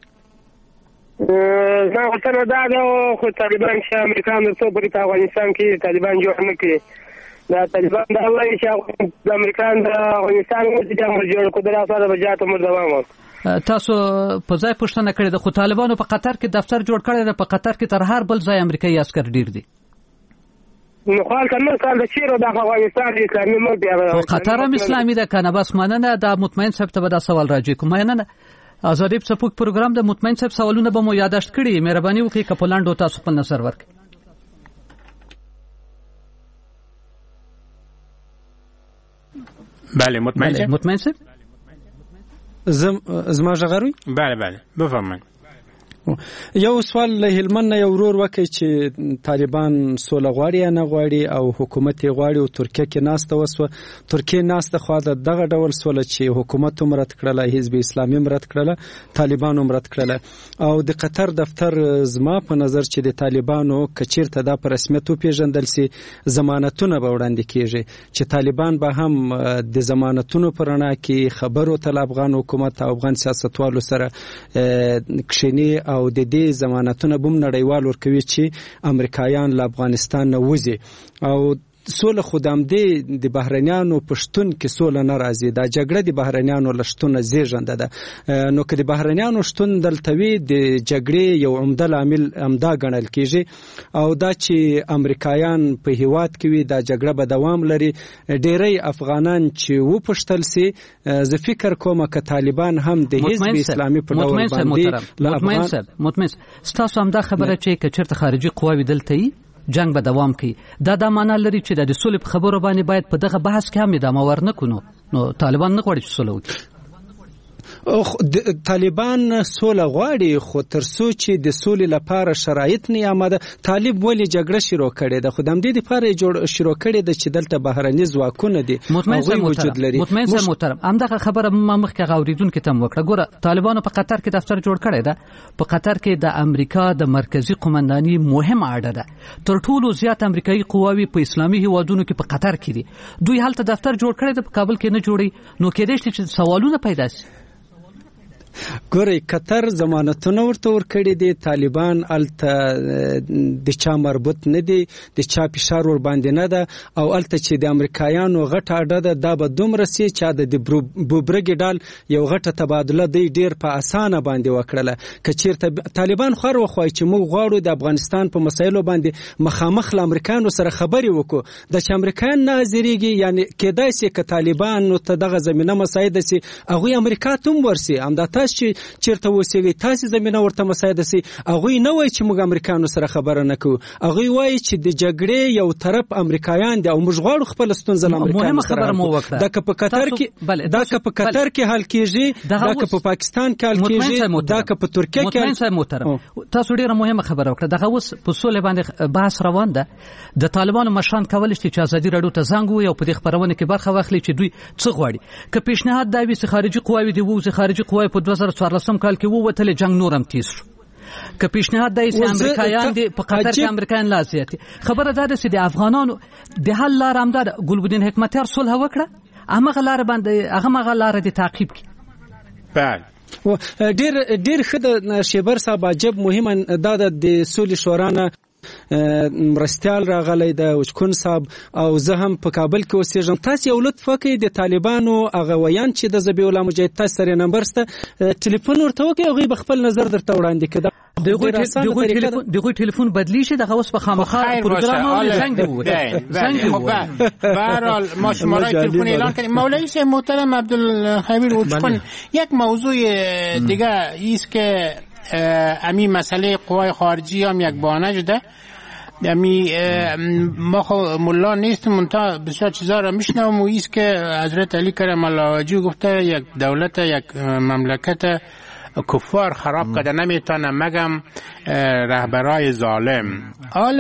زه غوښتنه دا ده خو طالبان چې امریکایانو څو په افغانستان کې طالبان جوړ نه کړي. دا طالبان دا وایي چې د امریکایانو د افغانستان د جوړ کړو سره به جاته مر دوام وکړي. تاسو په ځای پوښتنه کړې ده خو طالبانو په قطر کې دفتر جوړ کړی دی. په قطر کې تر هر بل ځای امریکایي عسکر ډیر دي. نو خپل کنه سال د چیرې د افغانستان اسلامي ملک دی. قطر هم اسلامي ده کنه. بس مننه. دا مطمئن صاحب ته به دا سوال راځي کوم. مننه. آزادی په سپوک پروګرام د مطمئن صاحب سوالونه به مو یاداشت کړي. مهرباني وکړئ که په لاندو تاسو خپل نظر ورکړئ. بله مطمئن صاحب زما ژغروي. بله بفهمئ. یو سوال له هلمند یو ورور وکړي چې طالبان سوله غواړي یا نه غواړي او حکومت یې غواړي او ترکیه کې ناسته وسوه. ترکیه ناسته خو دغه ډول سوله چې حکومت هم رد کړله، حزب اسلامي هم رد کړله، طالبان هم رد کړله. او د قطر دفتر زما په نظر چې د طالبانو که چیرته دا په رسمیت وپېژندل سي ضمانتونه به وړاندې کېږي چې طالبان به هم د ضمانتونو په رڼا کې خبرو ته افغان حکومت او افغان سیاستوالو سره کښیني او د دې ضمانتونه بم نړیوال ورکوي چې امریکایان له افغانستان نه وځي. او سوله خودم د بهرنیانو پښتون کې سوله نه راځي. دا جګړه د بهرنیانو لشتونه زیږنده ده. نو که د بهرنیانو شتون دلته وي د جګړې یو عمده لامل همدا ګڼل کېږي. او دا چې امریکایان په هیواد کې وي دا جګړه به دوام لري. ډیری افغانان چې وپوښتل سي زه فکر کوم که طالبان هم د حزب اسلامي په ډول باندې مطمئن ستاسو هم دا خبره چې که چېرته خارجي قواوې دلته وي جنگ به دوام کوي. دا معنا لري چې د صلح په خبرو باندې باید په دغه بحث کې هم ادامه ورنکړو. نو طالبان نه غواړي چې صلح وکړي. طالبان سوله غواړي خو تر څو چې د سولې لپاره شرایط نه آماده. طالب ولې جګړه شروع کړې ده؟ خو د همدې لپاره شروع کړې ده چې دلته بهرني ځواکونه دي هغوی وجود لري. مطمئن محترم همدغه خبره ما مخکې غوریدونکو ته وکړه. ګوره طالبانو په قطر کې دفتر جوړ کړی ده. په قطر کې د امریکا د مرکزی قومنداني مهم اډه ده. تر ټولو زیات امریکایي قواوی په اسلامي هیوادونو کې په قطر کې دي. دوی هلته دفتر جوړ کړی ده، په کابل کې نه جوړي. نو کېدای شي چې سوالونه پیدا شي. ګورئ قطر ضمانتونه ورته ورکړي دي. طالبان الته د چا مربوط نه دي، د چا فشار ور باندې نه ده، او الته چې د امریکایانو غټه اډه ده دا به دومره سي چې د بوبرګ ډال یو غټه تبادله دی ډیر په اسانه باندې وکړله. که چیرته طالبان خور وخوای چې موږ غواړو د افغانستان په مسایلو باندې مخامخ له امریکایانو سره خبرې وکړو، د چې امریکایان ناظریږي، یعنی کېدای سي که طالبان ته دغه زمينه مساعده سي هغه امریکا ته ورسي. همدا تاسو چې چیرته وسیږي تاسو زمينه ورته مساعده سي. هغه نه وایي چې موږ امریکایانو سره خبره نه کوو، هغه وایي چې د جګړې یو طرف امریکایان دي او موږ غواړو خپل ستونزه له امریکایانو سره حل کړو. دا که په قطر کې قطر کې حل کیږي، دا که په پاکستان کې حل کیږي، دا که په ترکیه کې. محترم تاسو ډیره مهمه خبره وکړه. دغه اوس په سولې باندې بحث روان ده. د طالبانو مشران کولای شي چې ازادي راډیو ته زنګ وي او په دې خبرونه کې برخه واخلي چې دوی څه غواړي. که پیشنهاد دا وي چې خارجي قواوی دی وو، خارجي قواوی په 2014 کال کې ووتل، جنگ نورم تیز شو. که پیشنهاد دی چې امریکایان دی په قطر کې امریکایان لا زیات. خبره ده چې د افغانانو د حل لار همدا ګلبدین حکمتیار صلح وکړه، هغه لار باندې هغه لار د تعقیب کی. بله ډیر ښه د شیبر صاحب عجب مهمه دا د سولې شورانه مرستیال راغلی د وچکون صاحب او زه هم په کابل کې اوسېږم. تاسو یو لطف وکړئ د طالبانو هغه ویان چې د ذبیح الله مجاهد تاسو سره نمبر شته ټلیفون ورته وکړئ، هغوی به خپل نظر درته وړاندې کړي. دغه ټلیفون بدلی شي دغه اوس په خامخا پروګرام او زنګ دی. به هر حال ما شماره تلفن اعلان کردیم. مولوی صاحب محترم عبدالخبیر وچکون، یک موضوع دیگه است که امی مسئله قوای خارجی هم یک بهانه شده. امی ما خو ملا نیستم، منتها بسیار چیزا را میشنوم و ایست که حضرت علی کرم الله وجهه گفته یک دولت، یک مملکت کفار خراب کرده نمیتونه مگم رهبرای ظالم.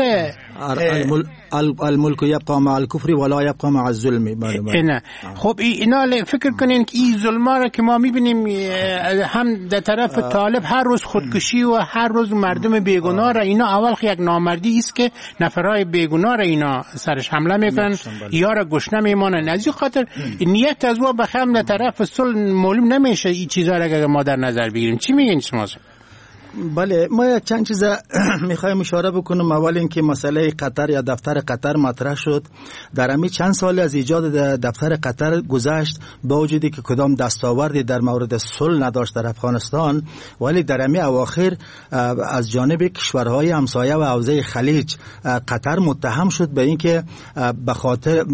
الملک یبقى مع الكفر ولا يبقى مع الظلم. نه خب اینا فکر کنین که این ظلما را که ما میبینیم هم در طرف طالب هر روز خودکشی و هر روز مردم بیگناه را، اینا اول یک نامردی است که نفرای بیگناه را اینا سرش حمله میکنن یا را گشنه میمانن. از این خاطر نیت از او بخم در طرف صلح معلوم نمیشه. این چیزا را که ما در نظر بگیریم. چی میگین شما؟ بله ما چند چیز میخوایم اشاره بکنم. اول اینکه مسئله قطر یا دفتر قطر مطرح شد. در همین چند سال از ایجاد دفتر قطر گذشت با وجودی که کدام دستاوردی در مورد صلح نداشت در افغانستان، ولی در همین اواخر از جانب کشورهای همسایه و حوزه خلیج قطر متهم شد به اینکه به خاطر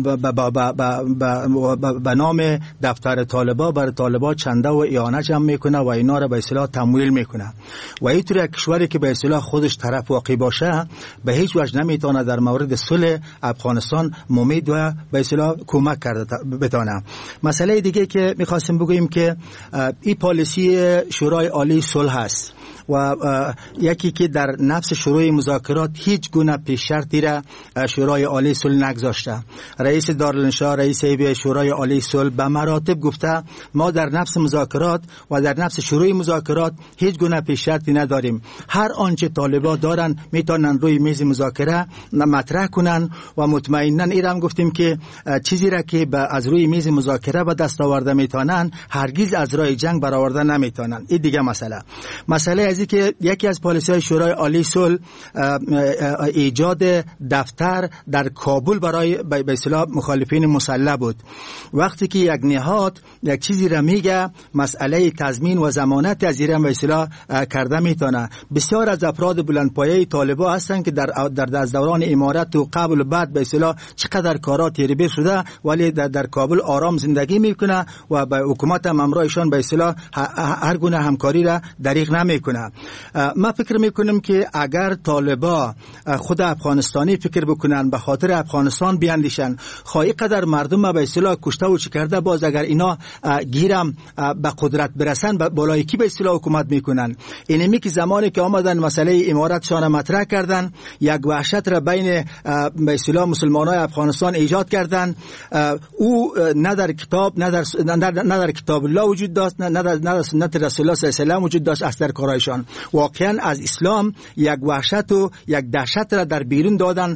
به نام دفتر طالبان بر طالبان چنده و اعانه جمع میکنه و اینا را به اصطلاح تمویل میکنه. و اینطور یک کشوری که به اصطلاح خودش طرف واقع باشه به هیچ وجه نمیتونه در مورد صلح افغانستان ممید و به اصطلاح کمک کرده بتونه. مسئله دیگه که میخواستیم بگوییم که این پالیسی شورای عالی صلح است و یکی که در نفس شروع مذاکرات هیچ گونه پیش شرطی را شورای عالی صلح نگذاشته. رئیس دارالانشا، رئیس شورای عالی صلح به مراتب گفته ما در نفس مذاکرات و در نفس شروع مذاکرات هیچ گونه پیش شرطی نداریم. هر آنچه طالبان دارن میتونن روی میز مذاکره مطرح کنن و مطمئنا ایران گفتیم که چیزی را که از روی میز مذاکره به دست آورده میتونن هرگز از راه جنگ برآورده نمیتونن. این دیگه مسئله از که یکی از پالیسی‌های شورای عالی صلح ایجاد دفتر در کابل برای به اصطلاح مخالفین مسلح بود. وقتی که یک نهاد یک چیزی را میگه مسئله تضمین و ضمانت از این به اصطلاح کرده میتونه. بسیار از افراد بلندپایه طالبان هستند که در دوران امارت و قبل و بعد به اصطلاح چقدر کارات تیربیر شده ولی در کابل آرام زندگی میکنه و به حکومت هم امرایشان به اصطلاح هر گونه همکاری را دریغ نمیکنه. میکنه. ما فکر میکنم که اگر طالبا خود افغانستانی فکر بکنن، به خاطر افغانستان بیاندیشن، خواهی قدر مردم به اصطلاح کشته و چی کرده، باز اگر اینا گیرم به قدرت برسن بالای کی به اصطلاح حکومت میکنن؟ اینمی که زمانی که آمدن مسئله امارتشان مطرح کردن، یک وحشت را بین به اصطلاح مسلمانای افغانستان ایجاد کردن. او نه در کتاب نه در کتاب الله وجود داشت، نه در سنت رسول الله صلی الله علیه و وجود داشت. از در کارایشان واقعا از اسلام یک وحشت و یک دهشت را در بیرون دادن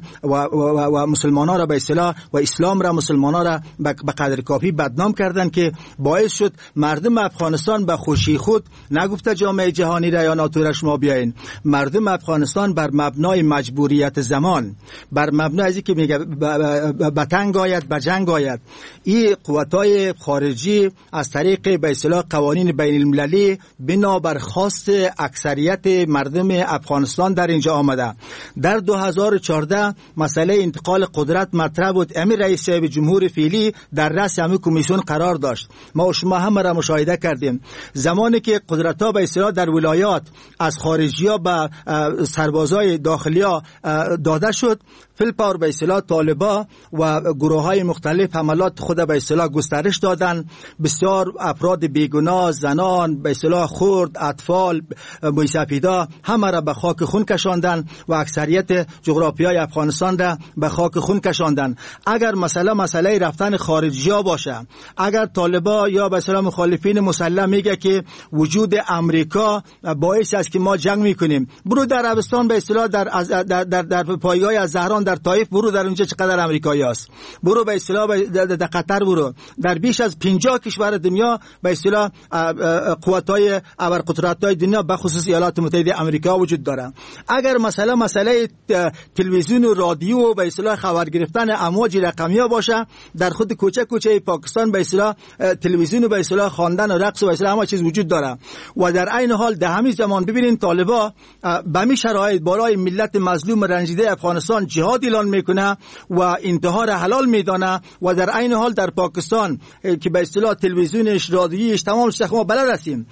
و مسلمانان را به اصطلاح و اسلام را مسلمانان را به قدر کافی بدنام کردن که باعث شد مردم افغانستان به خوشی خود، نگفته جامعه جهانی را یا ناتو را شما بیاین، مردم افغانستان بر مبنای مجبوریت زمان، بر مبنای ازی که میگه به تنگ آید به جنگ آید، این قوتای خارجی از طریق به اصطلاح قوانین بین المللی بنا بر خواست اکثریت مردم افغانستان در اینجا آمده. در 2014 مسئله انتقال قدرت مطرح بود. امیر رئیس صاحب جمهور فعلی در رأس همین کمیسیون قرار داشت. ما و شما هم را مشاهده کردیم. زمانی که قدرت‌ها به اصطلاح در ولایات از خارجی‌ها به سربازای داخلی‌ها داده شد، فیلپاور به اصطلاح طالبا و گروه‌های مختلف حملات خود به اصطلاح گسترش دادن. بسیار افراد بیگناه، زنان، به اصطلاح خرد، اطفال، موسفیدا همه را به خاک خون کشاندن و اکثریت جغرافیای افغانستان را به خاک خون کشاندن. اگر مسئله رفتن خارجی‌ها باشه، اگر طالبا یا به اصطلاح مخالفین مسلح میگه که وجود امریکا باعث است که ما جنگ میکنیم، برو در عربستان به اصطلاح در پایگاه از زهران در طائف برو، در اونجا چقدر امریکایی است. برو به اصطلاح در قطر برو، در بیش از 50 کشور دنیا به اصطلاح قوت‌های ابرقدرت‌های دنیا به خصوص ایالات متحده آمریکا وجود داره. اگر مسئله تلویزیون و رادیو به اصطلاح خبر گرفتن امواج رقمی باشه، در خود کوچه پاکستان به اصطلاح تلویزیون به اصطلاح خواندن و رقص و به اصطلاح همه چیز وجود داره. و در عین حال در همین زمان ببینین طالبا به همین شرایط بالای ملت مظلوم رنجیده افغانستان جهاد اعلان میکنه و انتحار حلال میدانه، و در عین حال در پاکستان که به اصطلاح تلویزیونش، رادیویش، تمام شما بلد هستیم،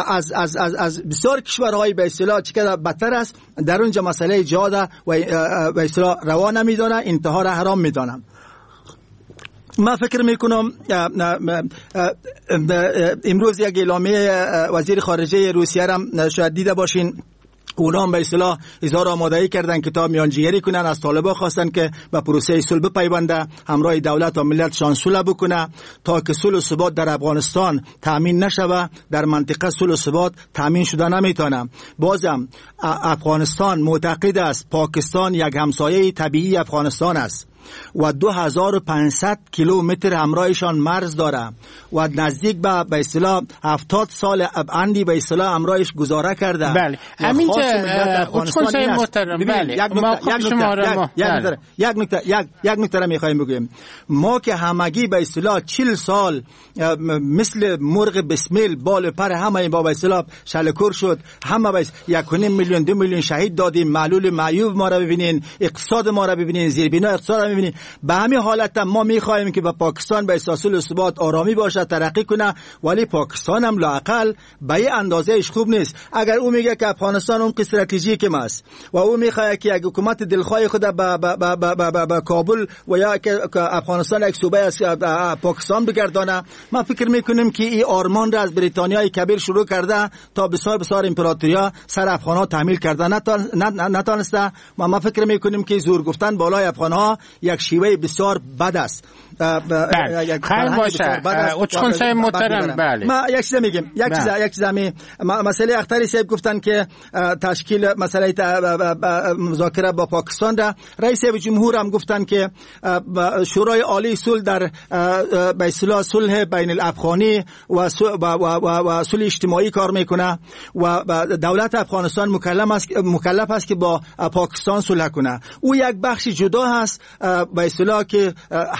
از بسیار کشورهای به اصطلاح چقدر بدتر است، در اونجا مسئله جهاد و به اصطلاح روا نمیدانه، انتحار حرام میدانه. ما فکر میکنم امروز یک اعلامیه وزیر خارجه روسیه را شاید دیده باشین. اونا هم به اصطلاح اظهار آمادگی کردن که تا میانجیگری کنن، از طالبان خواستن که به پروسه صلح بپیونده، همراه دولت و ملت صلح بکنه تا که صلح و ثبات در افغانستان تامین نشوه. در منطقه صلح و ثبات تامین شده نمیتونه. بازم افغانستان معتقد است پاکستان یک همسایه طبیعی افغانستان است و 2500 کیلومتر همراهشان مرز داره و نزدیک به اصطلاح 70 سال اندی به اصطلاح همراهش گذاره کرده. بله همینجا افغانستان محترم. بله یک نکته میخوایم بگیم. ما که همگی به اصطلاح 40 سال مثل مرغ بسمیل بال پر همه با به اصطلاح شلکور شد، همه به 1.5 میلیون 2 میلیون شهید دادیم. معلول معیوب ما را ببینین، اقتصاد ما را ببینین، زیربنا اقتصاد می‌بینی. به همین حالت ما می‌خوایم که با پاکستان به اساس ثبات آرامی باشه، ترقی کنه، ولی پاکستان هم لااقل به این اندازهش خوب نیست. اگر او میگه که افغانستان اون استراتژیک است و او میخواد که یک حکومت دلخواه خود به کابل و یا که افغانستان یک صوبه از پاکستان بگردانه، ما فکر میکنیم که این آرمان را از بریتانیای کبیر شروع کرده تا بسیار امپراتوریا سر افغان‌ها تحمیل کرده، نتونسته. ما فکر میکنیم که زور گفتن بالای افغان‌ها یک شیوه بسیار بد است. خیلی باشه اوچخون صاحب محترم. بله ما یک چیز میگم، یک چیز مسئله اختری صاحب گفتن که تشکیل مسئله مذاکره با پاکستان را رئیس جمهور هم گفتن که شورای عالی صلح در به اصطلاح صلح بین الافغانی و صلح اجتماعی کار میکنه و دولت افغانستان مکلف است که با پاکستان صلح کنه. او یک بخش جدا هست به اصطلاح که هر دو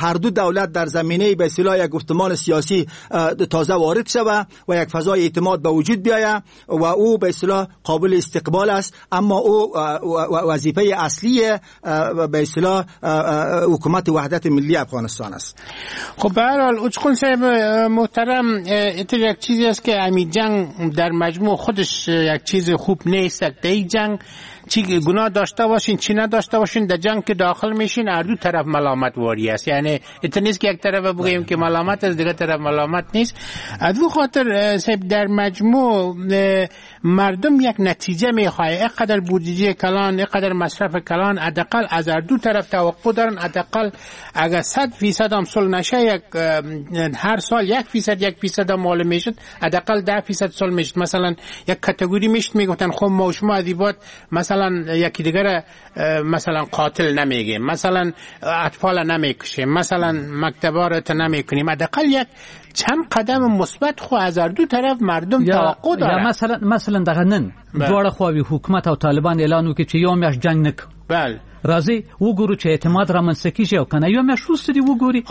دولت در زمینه به اصطلاح یک گفتمان سیاسی تازه وارد شود و یک فضای اعتماد به وجود بیاید و او به اصطلاح قابل استقبال است، اما او وظیفه اصلی به اصطلاح حکومت وحدت ملی افغانستان است. خب به هر حال اوچخون صاحب محترم، یک چیزی است که همین جنگ در مجموع خودش یک چیز خوب نیست. در این جنگ چی گناه داشته باشین چی نداشته باشین، در جنگ که داخل میشین هر دو طرف ملامت واری است. یعنی ات نیست که یک طرف بگیم که ملامت است دیگه طرف ملامت نیست. از اون خاطر صاحب در مجموع مردم یک نتیجه میخواه، اینقدر بودجه کلان، اینقدر مصرف کلان، حداقل از هر دو طرف توقع دارن حداقل اگر 100% هم صلح نشه، یک هر سال 1% هم معلوم میشد، حداقل 10% صلح میشد. مثلا یک کاتگوری میشد میگفتن خب ما شما ادیبات مثلا یکی دیگر مثلا قاتل نمیگیم، مثلا اطفال نمیکشیم، مثلا مکتبارت نمیکنیم، حداقل یک چند قدم مثبت خو از هر دو طرف مردم توقع داره. یا مثلا دغه نن دواړه خواوی حکومت او طالبان اعلان وکړي چې یو میاشت جنگ نک. بله راځي وګورو چې اعتماد رامنځته کیږي او کنه یو میاشت وروسته دی وګوري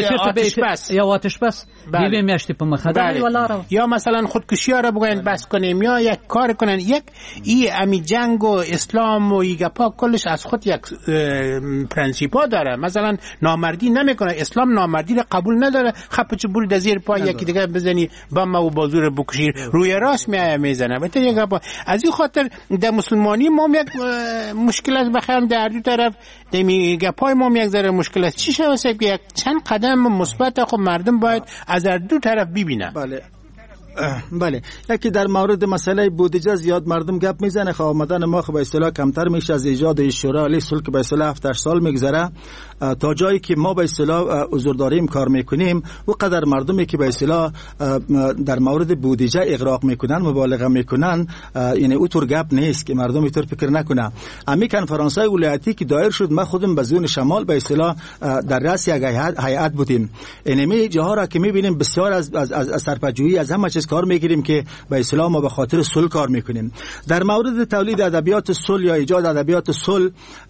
یا آتش بس یوه میاشت په مخه ده ولاره، یا مثلا خودکشی را بگوین بس کنیم یا یک کار کنن. یک این امی جنگ و اسلام و ایگپا کلش از خود یک پرنسیپا داره. مثلا نامردی نمیکنه، اسلام نامردی را قبول نداره. خپچ برید از زیر پای یکی دیگه بزنی بم و بازور بکشی روی راست میزنه. بهتر یک از این خاطر در مسلمانی ما یک مشکل است، بخیر در دو طرف میگه پای ما یک ذره مشکل است. چی شده است که یک چند قدم مثبت خب مردم باید از هر دو طرف ببینه. بله، یکی در مورد مسئله بودجه زیاد مردم گپ میزنه. خب آمدن ما به اصطلاح کمتر میشه از ایجاد شورای عالی صلح که به اصطلاح 7 سال میگذره تا جایی که ما به اصطلاح حضور داریم کار میکنیم و قدر مردمی که به اصطلاح در مورد بودجه اغراق میکنن مبالغه میکنن، یعنی اونطور گپ نیست که مردم اینطور فکر نکنه. امی کنفرانس های ولایتی که دایر شد، ما خودم به زون شمال به اصطلاح در رأس یک هیئت بودیم. اینمی جاها را که میبینیم بسیار از سرپجویی از همه چیز کار میگیریم که به اصطلاح ما به خاطر صلح کار میکنیم. در مورد تولید ادبیات صلح یا ایجاد ادبیات صلح،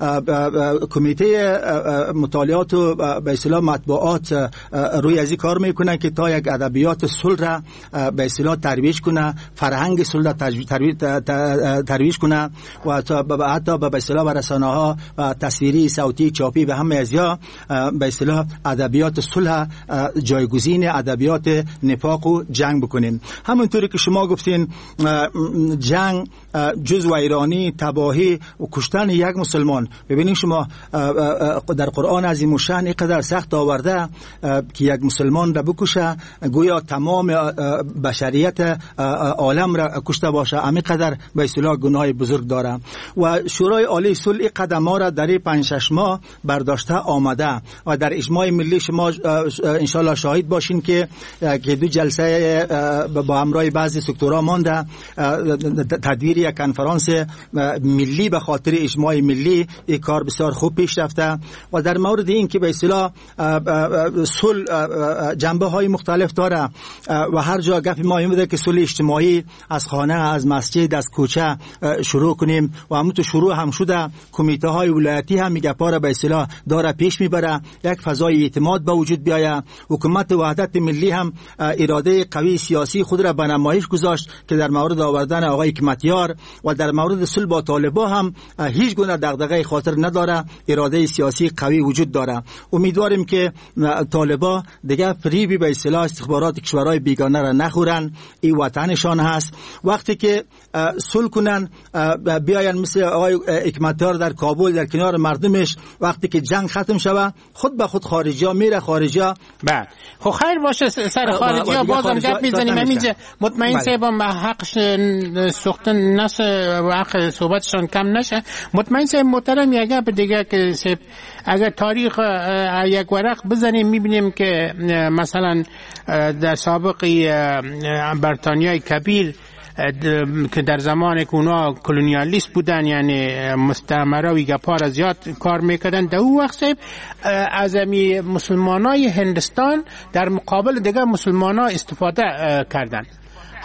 کمیته مطالعات و به اصطلاح مطبوعات روی ازی کار میکنن که تا یک ادبیات صلح را به اصطلاح ترویج کنه، فرهنگ صلح را ترویج کنه و حتی به اصطلاح رسانه‌ها تصویری، صوتی، چاپی به همه ازیا به اصطلاح ادبیات صلح جایگزین ادبیات نفاق و جنگ بکنیم. همونطوری که شما گفتین جنگ جز ویرانی، تباهی و کشتن یک مسلمان، ببینید شما در قرآن عظیم الشأن اینقدر سخت آورده که یک مسلمان را بکشه گویا تمام بشریت عالم را کشته باشه. همینقدر به اصطلاح گناه بزرگ داره و شورای عالی صلح این قدم‌ها را در 5-6 ماه برداشته آمده و در اجماع ملی شما ان شاء الله شاهد باشین که دو جلسه با همراه بعضی سکتورها مانده تدویر یک کنفرانس ملی به خاطر اجماع ملی. این کار بسیار خوب پیش رفته و در مورد این که به اصطلاح صلح جنبه های مختلف داره و هر جا گپ ما این بوده که صلح اجتماعی از خانه، از مسجد، از کوچه شروع کنیم و همونطور شروع هم شده. کمیته های ولایتی هم میگه پاره به اصطلاح داره پیش میبره، یک فضای اعتماد به وجود بیاید. حکومت وحدت ملی هم اراده قوی سیاسی خود را به نمایش گذاشت که در مورد آوردن آقای حکمتیار و در مورد صلح با طالبان هم هیچ گونه دغدغه خاطر نداره، اراده سیاسی قوی وجود داره. امیدواریم که طالبان دیگه فریبی به اصطلاح استخبارات کشورهای بیگانه را نخورن. این وطنشان هست. وقتی که صلح کنن بیاین مثل آقای حکمتیار در کابل در کنار مردمش، وقتی که جنگ ختم شوه خود به خود خارجی ها میره. خارجی ها بعد خب خیر باشه سر خارجی ها بازم گپ میزنیم همینجا. مطمئن سیبم حقش سوختن نشه و حق صحبتشان کم نشه. مطمئن سیب محترم یک گپ دیگه که سیب اگر تاریخ یک ورق بزنیم میبینیم که مثلا در سابقی بریتانیای کبیر که در زمان که اونا کلونیالیست بودن، یعنی مستعمره و گپار زیاد کار میکردن، در اون وقت از امی مسلمانای هندستان در مقابل دیگر مسلمانا استفاده کردن.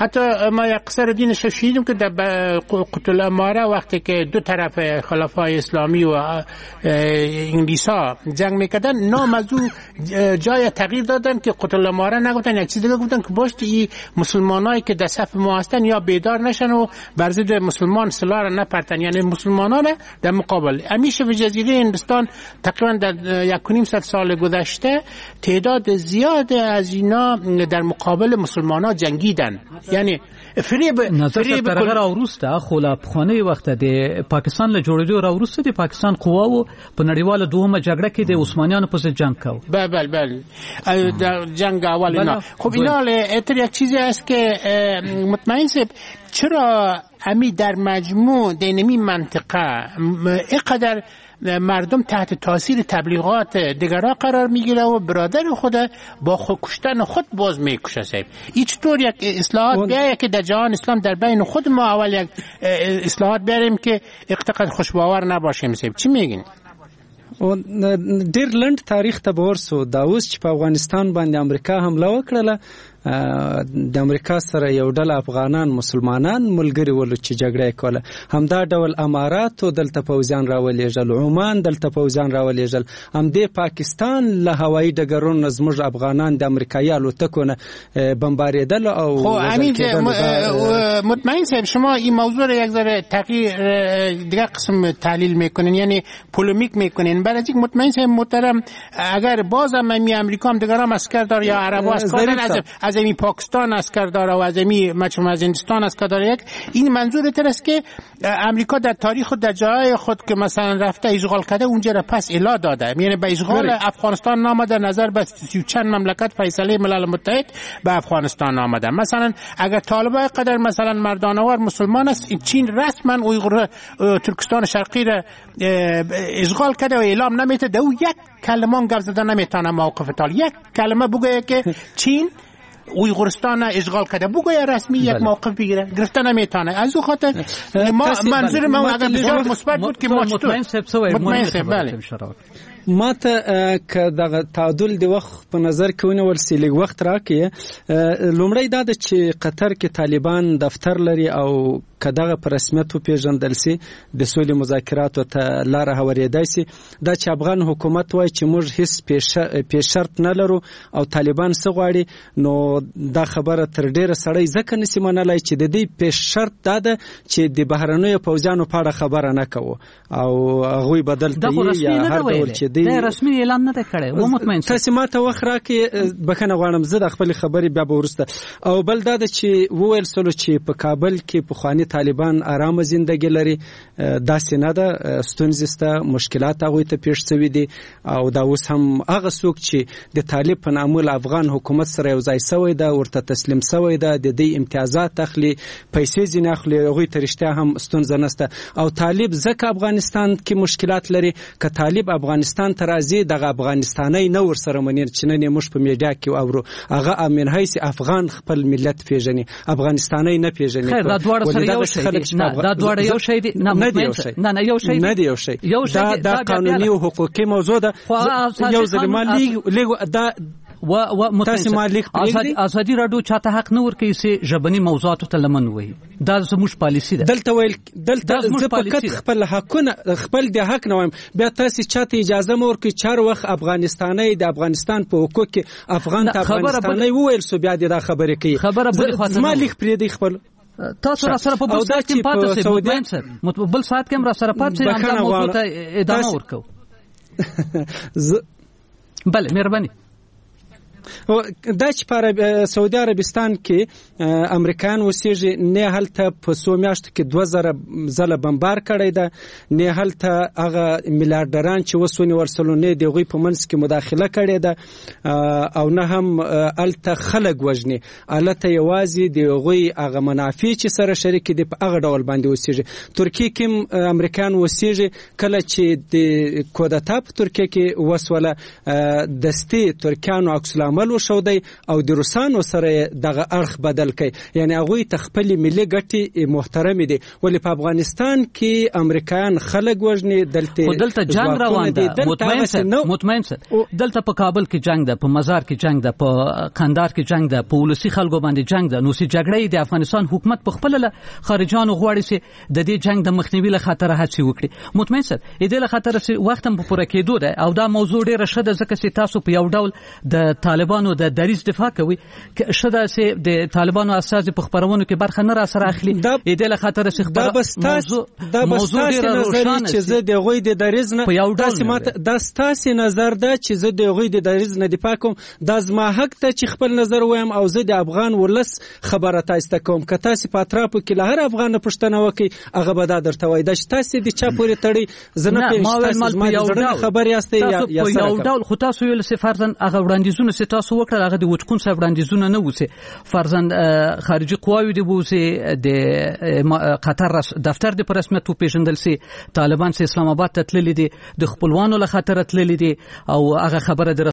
حتی ما یک قصه رو دینش شنیدیم که در قتل اماره وقتی که دو طرف خلفای اسلامی و انگلیسا جنگ میکردن نام از او جای تغییر دادن که قتل اماره نگفتن، یک چیز دیگه گفتن که باشت این مسلمانایی که در صف ما هستن یا بیدار نشن و بر ضد مسلمان سلاح را نپرتن، یعنی مسلمانان در مقابل. همیشه به جزیره هندوستان تقریبا در 1.5 سال گذشته تعداد زیاد از اینا در مقابل مسلمانان جنگیدن. یعنی فریب ترغه راوروسته خو لا پخوانی وخت د پاکستان له جوړېدو راوروسته د پاکستان قواو په نړیواله دومره جګړه کې د عثمانیانو په ضد جنگ کاو. بله در جنگ اول اینا. خب اینا اتر یک چیزی است که مطمئن سه چرا امی در مجموع دینمی منطقه اینقدر مردم تحت تاثیر تبلیغات دیگرها قرار میگیره و برادر خود با خود کشتن خود باز میکشه. صاحب این چطور یک اصلاحات بیایه که در جهان اسلام در بین خود ما اول یک اصلاحات بیاریم که اقتقاد خوشباور نباشیم؟ صاحب چی میگین؟ ډیر لنډ تاریخ ته ورسو دا اوس چې په افغانستان باندې امریکا حمله وکړه د امریکا سره یو ډله افغانان مسلمانان ملګری ول چې جګړه کوله، همدا ډول امارات دلته پوځیان راولېږل، عمان دلته پوځیان راولېږل، همدې پاکستان له هوایي ډګرونو زموږ افغانان د امریکایي الوتکو نه بمباریدل او خب مطمئن صاحب شما این موضوع رو یک ذره تغییر دیگه قسم تحلیل میکنین، یعنی پولمیک میکنین. برای اینکه مطمئن صاحب محترم اگر باز هم امریکا هم دیگه هم اسکر داره یا عربا اسکر داره، از این پاکستان اسکر داره و از این مچم از هندوستان اسکر داره، یک این منظور تر است که امریکا در تاریخ خود در جای خود که مثلا رفته اشغال کرده اونجا را پس الا داده، یعنی به اشغال افغانستان آمده، نظر به 30 چند مملکت فیصله ملل متحد به افغانستان آمده. مثلا اگر طالبان قدر مثلا مردانوار مسلمان است، چین رسما اویغور ترکستان شرقی را اشغال کرده و اعلام نمیده، او یک کلمه گپ زدن نمیتونه موقف طالب، یک کلمه بگه که چین اویغورستان اشغال کرده بگویه رسمی یک موقف بگیره، گرفته نمیتونه. از او خاطر منظور ما اگر بسیار مثبت بود که ما مطمئن سب بله ما ته که دغه تعادل د وخت په نظر کې ونیول سي لږ وخت راکې لومړی دا د چې قطر کې طالبان دفتر لري او که دغه په رسمیت وپېژندل سي د سولې مذاکراتو ته لاره هوارېدای سي، دا چې افغان حکومت وایي چې موږ هیڅ پیش شرط نه لرو او طالبان څه غواړي، نو دا خبره تر ډیره سړی ځکه نسي منلی چې د دې پیش شرط دا ده چې د بهرنیو پوځیانو په اړه خبره نه کوو او هغوی به دلته یا هر ډول چې دا رسمي اعلان نه کړي. و مطمئن تاسو ماته وخت راکې بخنه غواړم زه د خپل خبرې بیا به ورسته. او بل دا چې وویل سلو چې په کابل کې په خواني طالبان آرام زندگی لري، داسې نه ده، ستونزې سته، مشکلات هغوی ته پیښ شوي دي او دا اوس هم هغه څوک چې د طالب په نامه له افغان حکومت سره یو ځای شوی ده، ورته تسلیم شوی ده، د دې امتیازات اخلي، پیسې ځینې اخلي، هغوی ته رښتیا هم ستونزه نشته. او طالب ځکه افغانستان کې مشکلات لري، که طالب افغانستان ته راځي دغه افغانستانی نه ورسره منیر چې نن موږ په میډیا کې اورو، هغه امین حیث افغان خپل ملت پیژني، افغانستانی نه پیژني. خیر دا دواړه سره یو شی دي، دا دواړه یو شی دي، نه یو شی نه دی یو شی، دا قانوني او حقوقي موضوع ده. یو ځل لیګ دا و ازادي رادیو چاته حق نه ورکوي چې ژبني موضوعاتو ته لمن وي، دا زموږ پالیسی ده. دلته ویل دلته فقط خپل حقونه خپل د حق نه وایم، بیا تاسو چاته اجازه مور کوي چار وخت افغانستاني د افغانستان په حقوق کې افغان ته افغانستاني ویل سو بیا د خبرې کوي خبره بل خاطر ما لیک پرې دی خپل تاسو را سره په بل سات کې پاتې سئ، بل سات کې را سره پاتې سئ، همدا موضوع ته ادامه ورکو. بله مهرباني. دا چې په سعودي عربستان کې امریکایان اوسېږي، نه هلته په څو میاشتو کې 2000 ځله بمبار کړی ده، نه هلته هغه میلیارډران چې اوس ونیول سلو نه د هغوی په منځ کې مداخله کړې ده او نه هم هلته خلک وژني، هلته یوازې د هغوی هغه منافع چې سره شریک دي په هغه ډول باندې اوسېږي. ترکیه کې امریکایان اوسېږي، کله چې د کودتا په ترکیه کې وسوله دستې ترکیانو عکس عمل وشودي او د روسانو سره دغه اړخ بدل کړي. یعنی هغوی ته خپل ملي ګټې محترم دي، ولې په افغانستان کې امریکایان خلک وژني، دلته جنگ روان ده. مطمئن سه دلته په کابل کې جنگ ده، په مزار کې جنگ ده، په قندهار کې جنگ ده، په ولسی خلکو باندې جنگ ده. نو سي جګړې د افغانستان حکومت په خپل خارجانو غواړي چې د دې جنگ د مخنیوي له خاطر هڅې وکړي. مطمئن سه دې له خاطر چې وخت هم په پوره کېدو ده او دا موضوع ډیره ښه ده، ځکه چې تاسو په یو ډول د طالبانو د دریځ دفاع کوي. ښه ده چې د طالبانو استازي په خبرونو کې برخه نه را سره اخلي. دې له خاطر چې دا موضوع ډیره روښانه چې زه د غوی د دریځ نه په یو ډول ماته دا ستاسو نظر ده چې زه د غوی د دریځ نه دفاع کوم. دا زما حق ته چې خپل نظر وایم او زه د افغان ولس خبره تاسو ته کوم. که تاسو په اطرافو کې له هر افغان پښتنه وکي هغه به دا درته وایي دا چې تاسو د چا پورې تړي زه نه پېژنم خبر یاستئ یا یو ډول. خو تاسو ویل چې فرضاً هغه وړاندیزونه چې تاسو وکړل هغه د وچکون صاحب وړاندیزونه نه وو چې فرضاً خارجي قواوی دی وو چې د قطر دفتر د رسمیت په پیژندل سي طالبان چې اسلام آباد ته تللي دي د خپلوانو له خاطر تللي دي او هغه خبره